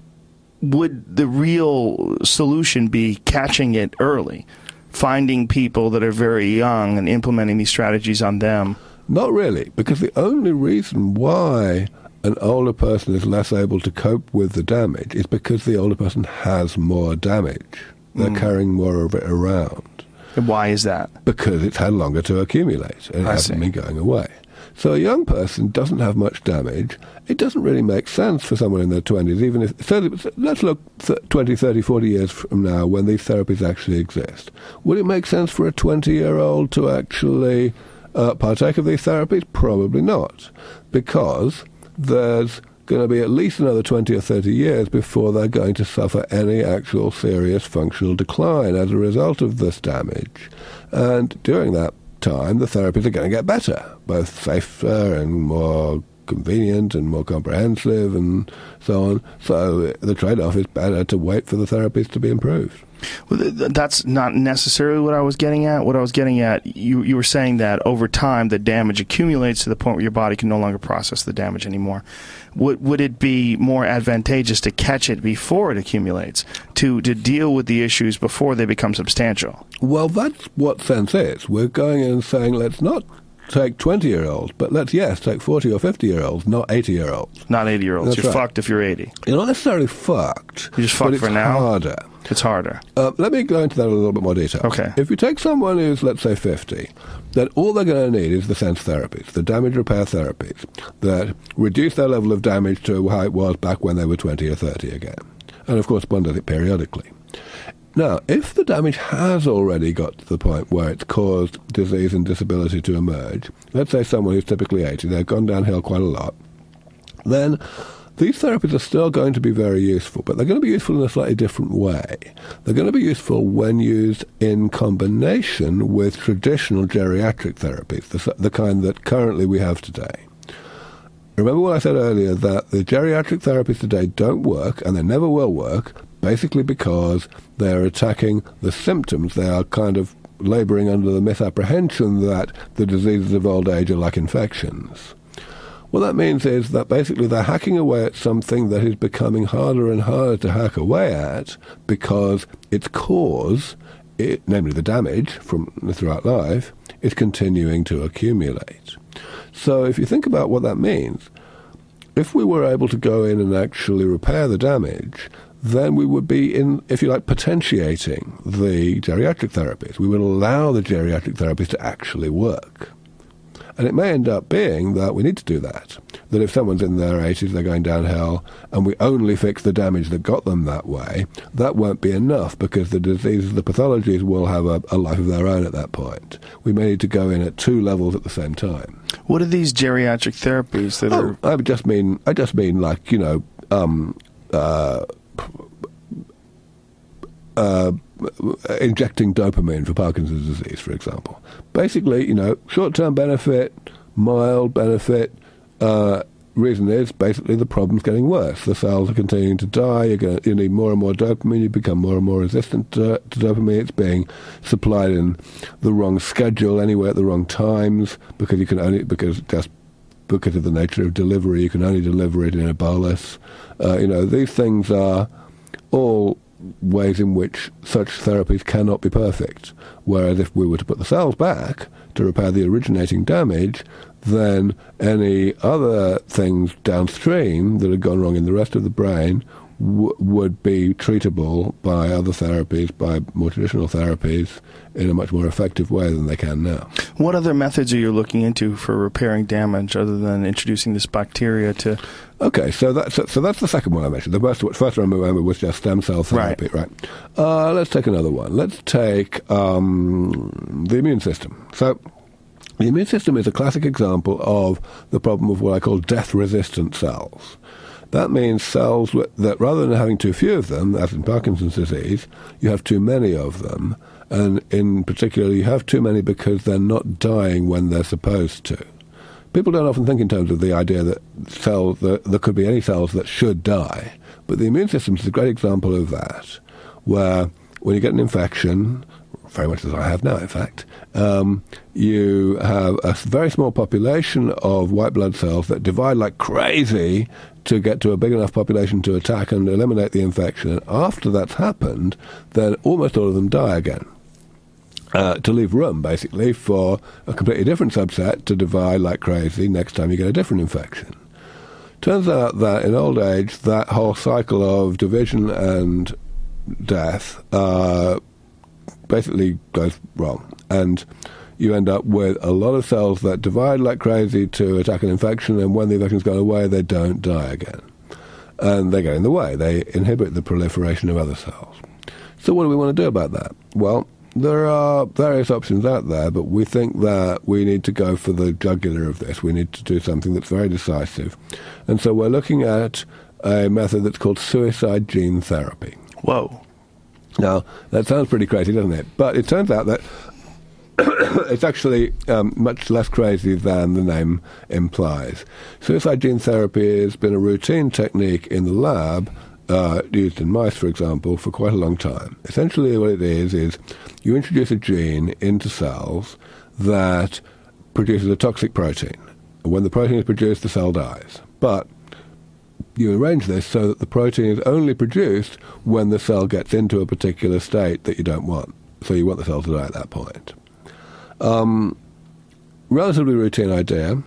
S1: Would the real solution be catching it early, finding people that are very young and implementing these strategies on them?
S2: Not really, because the only reason why an older person is less able to cope with the damage is because the older person has more damage. They're mm. carrying more of it around.
S1: And why is that?
S2: Because it's had longer to accumulate. It I hasn't see. been going away. So a young person doesn't have much damage. It doesn't really make sense for someone in their twenties, even if... So let's look twenty, thirty, forty years from now when these therapies actually exist. Would it make sense for a twenty-year-old to actually uh, partake of these therapies? Probably not. Because there's going to be at least another twenty or thirty years before they're going to suffer any actual serious functional decline as a result of this damage. And during that time, the therapies are going to get better, both safer and more convenient and more comprehensive and so on. So the trade-off is better to wait for the therapies to be improved.
S1: Well, that's not necessarily what I was getting at. What I was getting at, you you were saying that over time the damage accumulates to the point where your body can no longer process the damage anymore. Would would it be more advantageous to catch it before it accumulates, to, to deal with the issues before they become substantial?
S2: Well, that's what sense is. We're going in and saying, let's not take twenty-year-olds, but let's, yes, take forty or fifty-year-olds, not eighty-year-olds.
S1: Not eighty-year-olds. You're
S2: right.
S1: fucked if you're eighty.
S2: You're not necessarily fucked.
S1: You're just fucked
S2: but
S1: for
S2: it's
S1: now?
S2: harder.
S1: It's harder.
S2: Uh, let me go into that in a little bit more detail.
S1: Okay.
S2: If you take someone who's, let's say, fifty, then all they're going to need is the sense therapies, the damage repair therapies, that reduce their level of damage to how it was back when they were twenty or thirty again. And, of course, one does it periodically. Now, if the damage has already got to the point where it's caused disease and disability to emerge, let's say someone who's typically eighty, they've gone downhill quite a lot, then these therapies are still going to be very useful, but they're going to be useful in a slightly different way. They're going to be useful when used in combination with traditional geriatric therapies, the, the kind that currently we have today. Remember what I said earlier, that the geriatric therapies today don't work, and they never will work, basically because they're attacking the symptoms. They are kind of labouring under the misapprehension that the diseases of old age are like infections. What that means is that basically they're hacking away at something that is becoming harder and harder to hack away at because its cause it, namely the damage from throughout life, is continuing to accumulate. So if you think about what that means, if we were able to go in and actually repair the damage, then we would be, in, if you like, potentiating the geriatric therapies. We would allow the geriatric therapies to actually work. And it may end up being that we need to do that. That if someone's in their eighties, they're going downhill, and we only fix the damage that got them that way, that won't be enough, because the diseases, the pathologies will have a, a life of their own at that point. We may need to go in at two levels at the same time.
S1: What are these geriatric therapies that
S2: oh,
S1: are...
S2: I just mean, I just mean like, you know, um, uh, uh, injecting dopamine for Parkinson's disease, for example. Basically, you know, short-term benefit, mild benefit. Uh, reason is basically the problem's getting worse. The cells are continuing to die. You're gonna, you need more and more dopamine. You become more and more resistant to, to dopamine. It's being supplied in the wrong schedule, anyway, at the wrong times, because you can only because just because of the nature of delivery, you can only deliver it in a bolus. Uh, you know, these things are all ways in which such therapies cannot be perfect. Whereas if we were to put the cells back to repair the originating damage, then any other things downstream that had gone wrong in the rest of the brain w- would be treatable by other therapies, by more traditional therapies, in a much more effective way than they can now.
S1: What other methods are you looking into for repairing damage other than introducing this bacteria to...
S2: Okay, so that's, so, so that's the second one I mentioned. The first, first one I remember was just stem cell therapy, right? right? Uh, let's take another one. Let's take um, the immune system. So the immune system is a classic example of the problem of what I call death-resistant cells. That means cells that, rather than having too few of them, as in Parkinson's disease, you have too many of them. And in particular, you have too many because they're not dying when they're supposed to. People don't often think in terms of the idea that cells, that there could be any cells that should die. But the immune system is a great example of that, where when you get an infection, very much as I have now, in fact, um, you have a very small population of white blood cells that divide like crazy to get to a big enough population to attack and eliminate the infection. And after that's happened, then almost all of them die again. Uh, to leave room, basically, for a completely different subset to divide like crazy next time you get a different infection. Turns out that in old age, that whole cycle of division and death uh, basically goes wrong. And you end up with a lot of cells that divide like crazy to attack an infection, and when the infection's gone away, they don't die again. And they get in the way. They inhibit the proliferation of other cells. So what do we want to do about that? Well, there are various options out there, but we think that we need to go for the jugular of this. We need to do something that's very decisive. And so we're looking at a method that's called suicide gene therapy.
S1: Whoa.
S2: Now, that sounds pretty crazy, doesn't it? But it turns out that it's actually um, much less crazy than the name implies. Suicide gene therapy has been a routine technique in the lab, Uh, used in mice, for example, for quite a long time. Essentially what it is, is you introduce a gene into cells that produces a toxic protein. When the protein is produced, the cell dies. But you arrange this so that the protein is only produced when the cell gets into a particular state that you don't want. So you want the cell to die at that point. Um, relatively routine idea.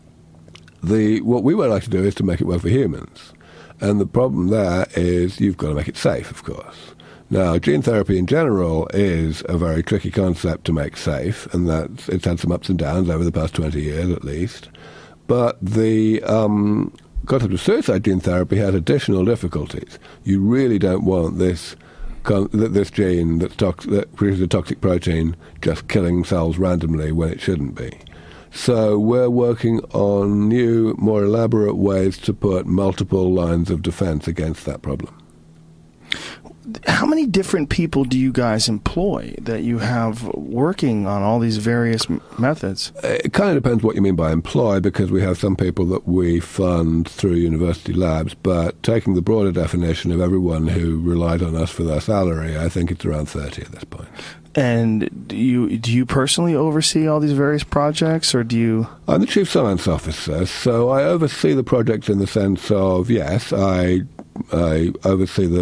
S2: The what we would like to do is to make it work for humans. And the problem there is you've got to make it safe, of course. Now, gene therapy in general is a very tricky concept to make safe, and that's, it's had some ups and downs over the past twenty years at least. But the um, concept of suicide gene therapy has additional difficulties. You really don't want this con- this gene that's tox- that produces a toxic protein just killing cells randomly when it shouldn't be. So we're working on new, more elaborate ways to put multiple lines of defense against that problem.
S1: How many different people do you guys employ that you have working on all these various m- methods?
S2: It kind of depends what you mean by employ, because we have some people that we fund through university labs, but taking the broader definition of everyone who relies on us for their salary, I think it's around thirty at this point.
S1: And do you do you personally oversee all these various projects, or do you...
S2: I'm the chief science officer, so I oversee the projects in the sense of, yes, I I oversee the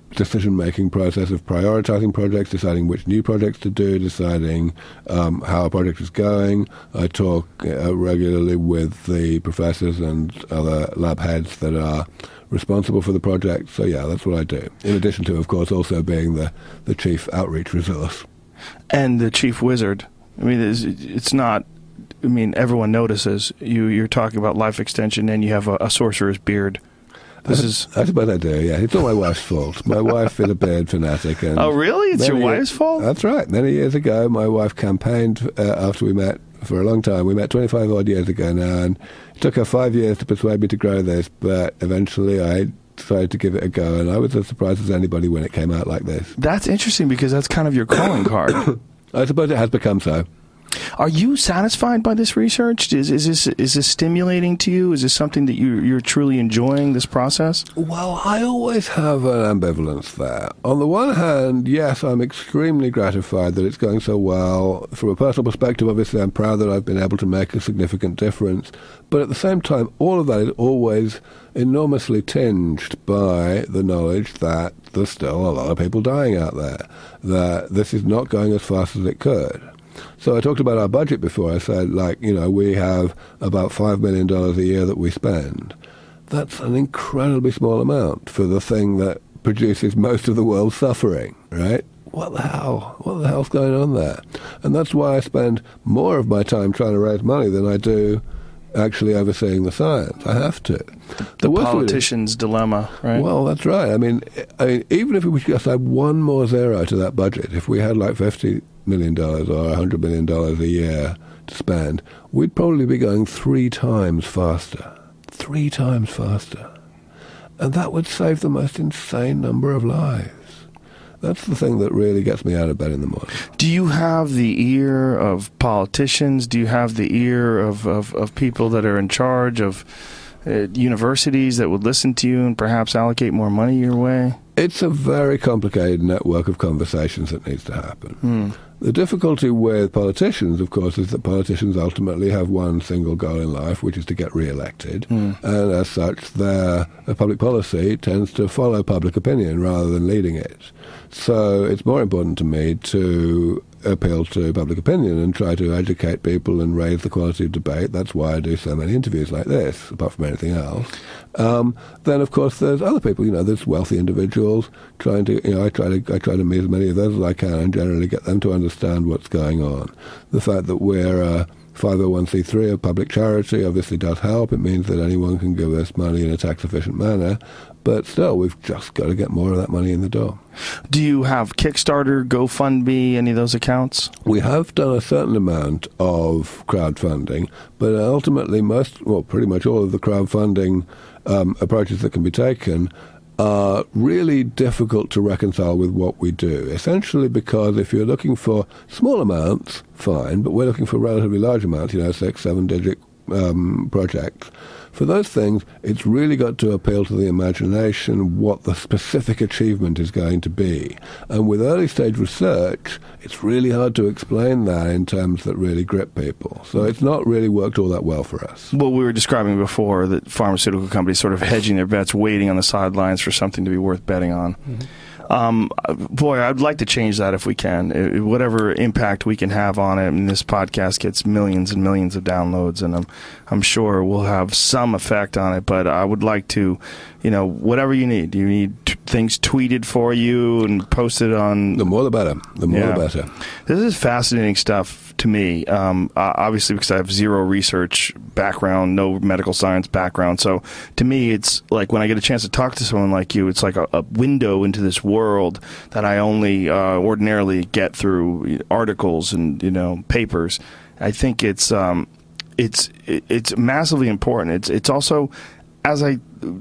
S2: decision-making process of prioritizing projects, deciding which new projects to do, deciding um, how a project is going. I talk uh, regularly with the professors and other lab heads that are responsible for the project. So, yeah, that's what I do. In addition to, of course, also being the, the chief outreach resource.
S1: And the chief wizard. I mean, it's, it's not... I mean, everyone notices you. You're talking about life extension, and you have a, a sorcerer's beard. This
S2: I,
S1: is.
S2: I suppose I do. Yeah, it's all my wife's fault. My wife is a beard fanatic. And
S1: oh, really? It's your wife's
S2: years,
S1: fault?
S2: That's right. Many years ago, my wife campaigned uh, after we met for a long time. We met twenty-five odd years ago now, and it took her five years to persuade me to grow this. But eventually, I decided to give it a go, and I was as surprised as anybody when it came out like this.
S1: That's interesting because that's kind of your calling card.
S2: I suppose it has become so.
S1: Are you satisfied by this research? Is, is this is this stimulating to you? Is this something that you, you're truly enjoying, this process?
S2: Well, I always have an ambivalence there. On the one hand, yes, I'm extremely gratified that it's going so well. From a personal perspective, obviously, I'm proud that I've been able to make a significant difference. But at the same time, all of that is always enormously tinged by the knowledge that there's still a lot of people dying out there, that this is not going as fast as it could. So I talked about our budget before. I said, like, you know, we have about five million dollars a year that we spend. That's an incredibly small amount for the thing that produces most of the world's suffering, right? What the hell? What the hell's going on there? And that's why I spend more of my time trying to raise money than I do actually overseeing the science. I have to.
S1: The, the politician's dilemma, right?
S2: Well, that's right. I mean, I mean, even if we just add one more zero to that budget, if we had like fifty million dollars or one hundred million dollars a year to spend, we'd probably be going three times faster. Three times faster. And that would save the most insane number of lives. That's the thing that really gets me out of bed in the morning.
S1: Do you have the ear of politicians? Do you have the ear of, of, of people that are in charge of uh, universities that would listen to you and perhaps allocate more money your way?
S2: It's a very complicated network of conversations that needs to happen.
S1: Hmm.
S2: The difficulty with politicians, of course, is that politicians ultimately have one single goal in life, which is to get re-elected. Mm. And as such, their public policy tends to follow public opinion rather than leading it. So it's more important to me to appeal to public opinion and try to educate people and raise the quality of debate. That's why I do so many interviews like this, apart from anything else. Um, then, of course, there's other people. You know, there's wealthy individuals trying to. You know, I try to. I try to meet as many of those as I can and generally get them to understand what's going on. The fact that we're a five oh one c three, a public charity, obviously does help. It means that anyone can give us money in a tax-efficient manner. But still, we've just got to get more of that money in the door.
S1: Do you have Kickstarter, GoFundMe, any of those accounts?
S2: We have done a certain amount of crowdfunding, but ultimately most, well, pretty much all of the crowdfunding um, approaches that can be taken are really difficult to reconcile with what we do. Essentially because if you're looking for small amounts, fine, but we're looking for relatively large amounts, you know, six, seven-digit um, projects. For those things, it's really got to appeal to the imagination what the specific achievement is going to be. And with early-stage research, it's really hard to explain that in terms that really grip people. So it's not really worked all that well for us.
S1: Well, we were describing before that pharmaceutical companies sort of hedging their bets, waiting on the sidelines for something to be worth betting on. Mm-hmm. Um, boy, I'd like to change that if we can. It, whatever impact we can have on it, and this podcast gets millions and millions of downloads, and I'm, I'm sure we'll have some effect on it. But I would like to, you know, whatever you need. You need t- things tweeted for you and posted on.
S2: The more the better. The more
S1: yeah.
S2: the better.
S1: This is fascinating stuff to me. Um, obviously, because I have zero research background, no medical science background. So to me, it's like when I get a chance to talk to someone like you, it's like a, a window into this world that I only uh, ordinarily get through articles and, you know, papers. I think it's um, it's it's massively important. It's it's also, as I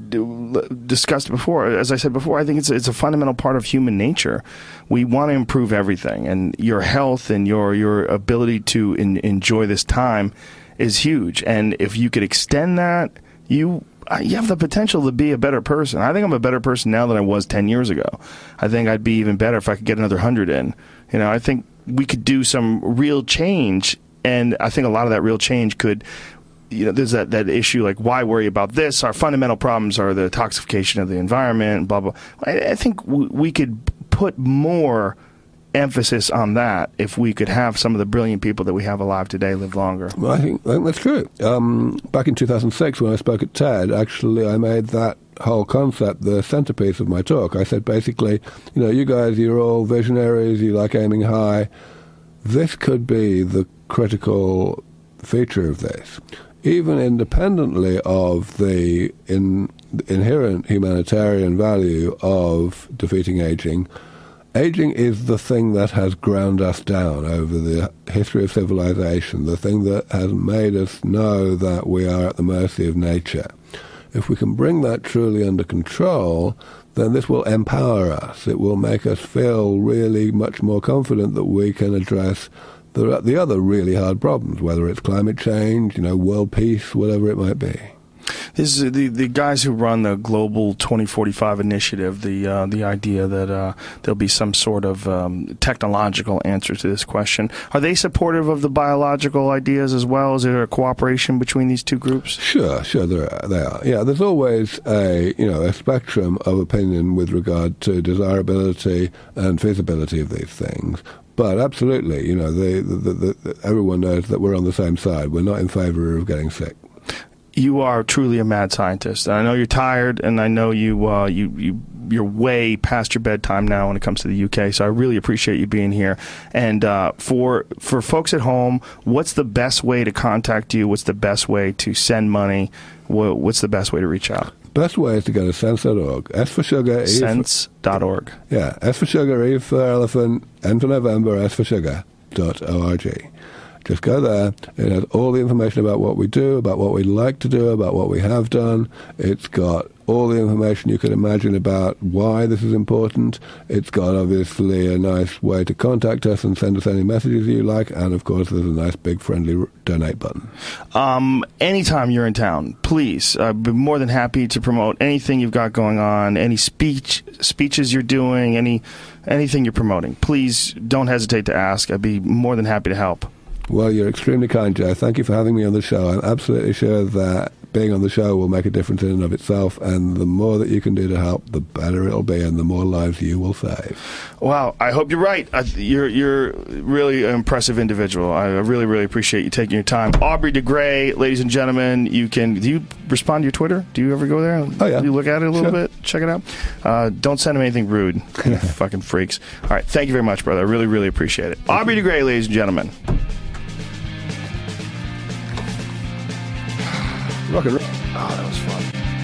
S1: discussed before, as I said before, I think it's it's a fundamental part of human nature. We want to improve everything, and your health and your your ability to in, enjoy this time is huge. And if you could extend that, you you have the potential to be a better person. I think I'm a better person now than I was ten years ago. I think I'd be even better if I could get another hundred in. You know, I think we could do some real change, and I think a lot of that real change could you know, there's that, that issue like, why worry about this? Our fundamental problems are the toxification of the environment, blah, blah. I, I think w- we could put more emphasis on that if we could have some of the brilliant people that we have alive today live longer.
S2: Well, I think, I think that's true. Um, back in two thousand six, when I spoke at TED, actually I made that whole concept the centerpiece of my talk. I said basically, you know, you guys, you're all visionaries, you like aiming high. This could be the critical feature of this. Even independently of the in, inherent humanitarian value of defeating aging, aging is the thing that has ground us down over the history of civilization, the thing that has made us know that we are at the mercy of nature. If we can bring that truly under control, then this will empower us. It will make us feel really much more confident that we can address the, the other really hard problems, whether it's climate change, you know, world peace, whatever it might be.
S1: This is the the guys who run the Global twenty forty-five initiative. The uh, the idea that uh, there'll be some sort of um, technological answer to this question. Are they supportive of the biological ideas as well? Is there a cooperation between these two groups?
S2: Sure, sure, there are, they are. Yeah, there's always a you know a spectrum of opinion with regard to desirability and feasibility of these things. But absolutely, you know, they, the, the, the, everyone knows that we're on the same side. We're not in favor of getting sick.
S1: You are truly a mad scientist. And I know you're tired, and I know you, uh, you, you, you're way past your bedtime now when it comes to the U K, so I really appreciate you being here. And uh, for for folks at home, what's the best way to contact you? What's the best way to send money? What's the best way to reach out?
S2: Best way is to go to sense dot org. S for sugar,
S1: sense dot org.
S2: Yeah, S for sugar, E for elephant, N for November, S for sugar, dot O R G. Just go there. It has all the information about what we do, about what we like to do, about what we have done. It's got all the information you can imagine about why this is important. It's got, obviously, a nice way to contact us and send us any messages you like. And, of course, there's a nice, big, friendly donate button.
S1: Um, anytime you're in town, please, I'd be more than happy to promote anything you've got going on, any speech speeches you're doing, any anything you're promoting. Please don't hesitate to ask. I'd be more than happy to help.
S2: Well, you're extremely kind, Joe. Thank you for having me on the show. I'm absolutely sure that being on the show will make a difference in and of itself, and the more that you can do to help, the better it'll be, and the more lives you will save.
S1: Wow, I hope you're right. I, you're you're really an impressive individual. I really, really appreciate you taking your time. Aubrey de Grey, ladies and gentlemen, you can, do you respond to your Twitter? Do you ever go there?
S2: Oh, yeah.
S1: Do you look at it a little
S2: Sure.
S1: bit? Check it out. Uh, don't send him anything rude. Fucking freaks. All right, thank you very much, brother. I really, really appreciate it. Aubrey de Grey, ladies and gentlemen.
S2: Rock and roll.
S1: Oh, that was fun.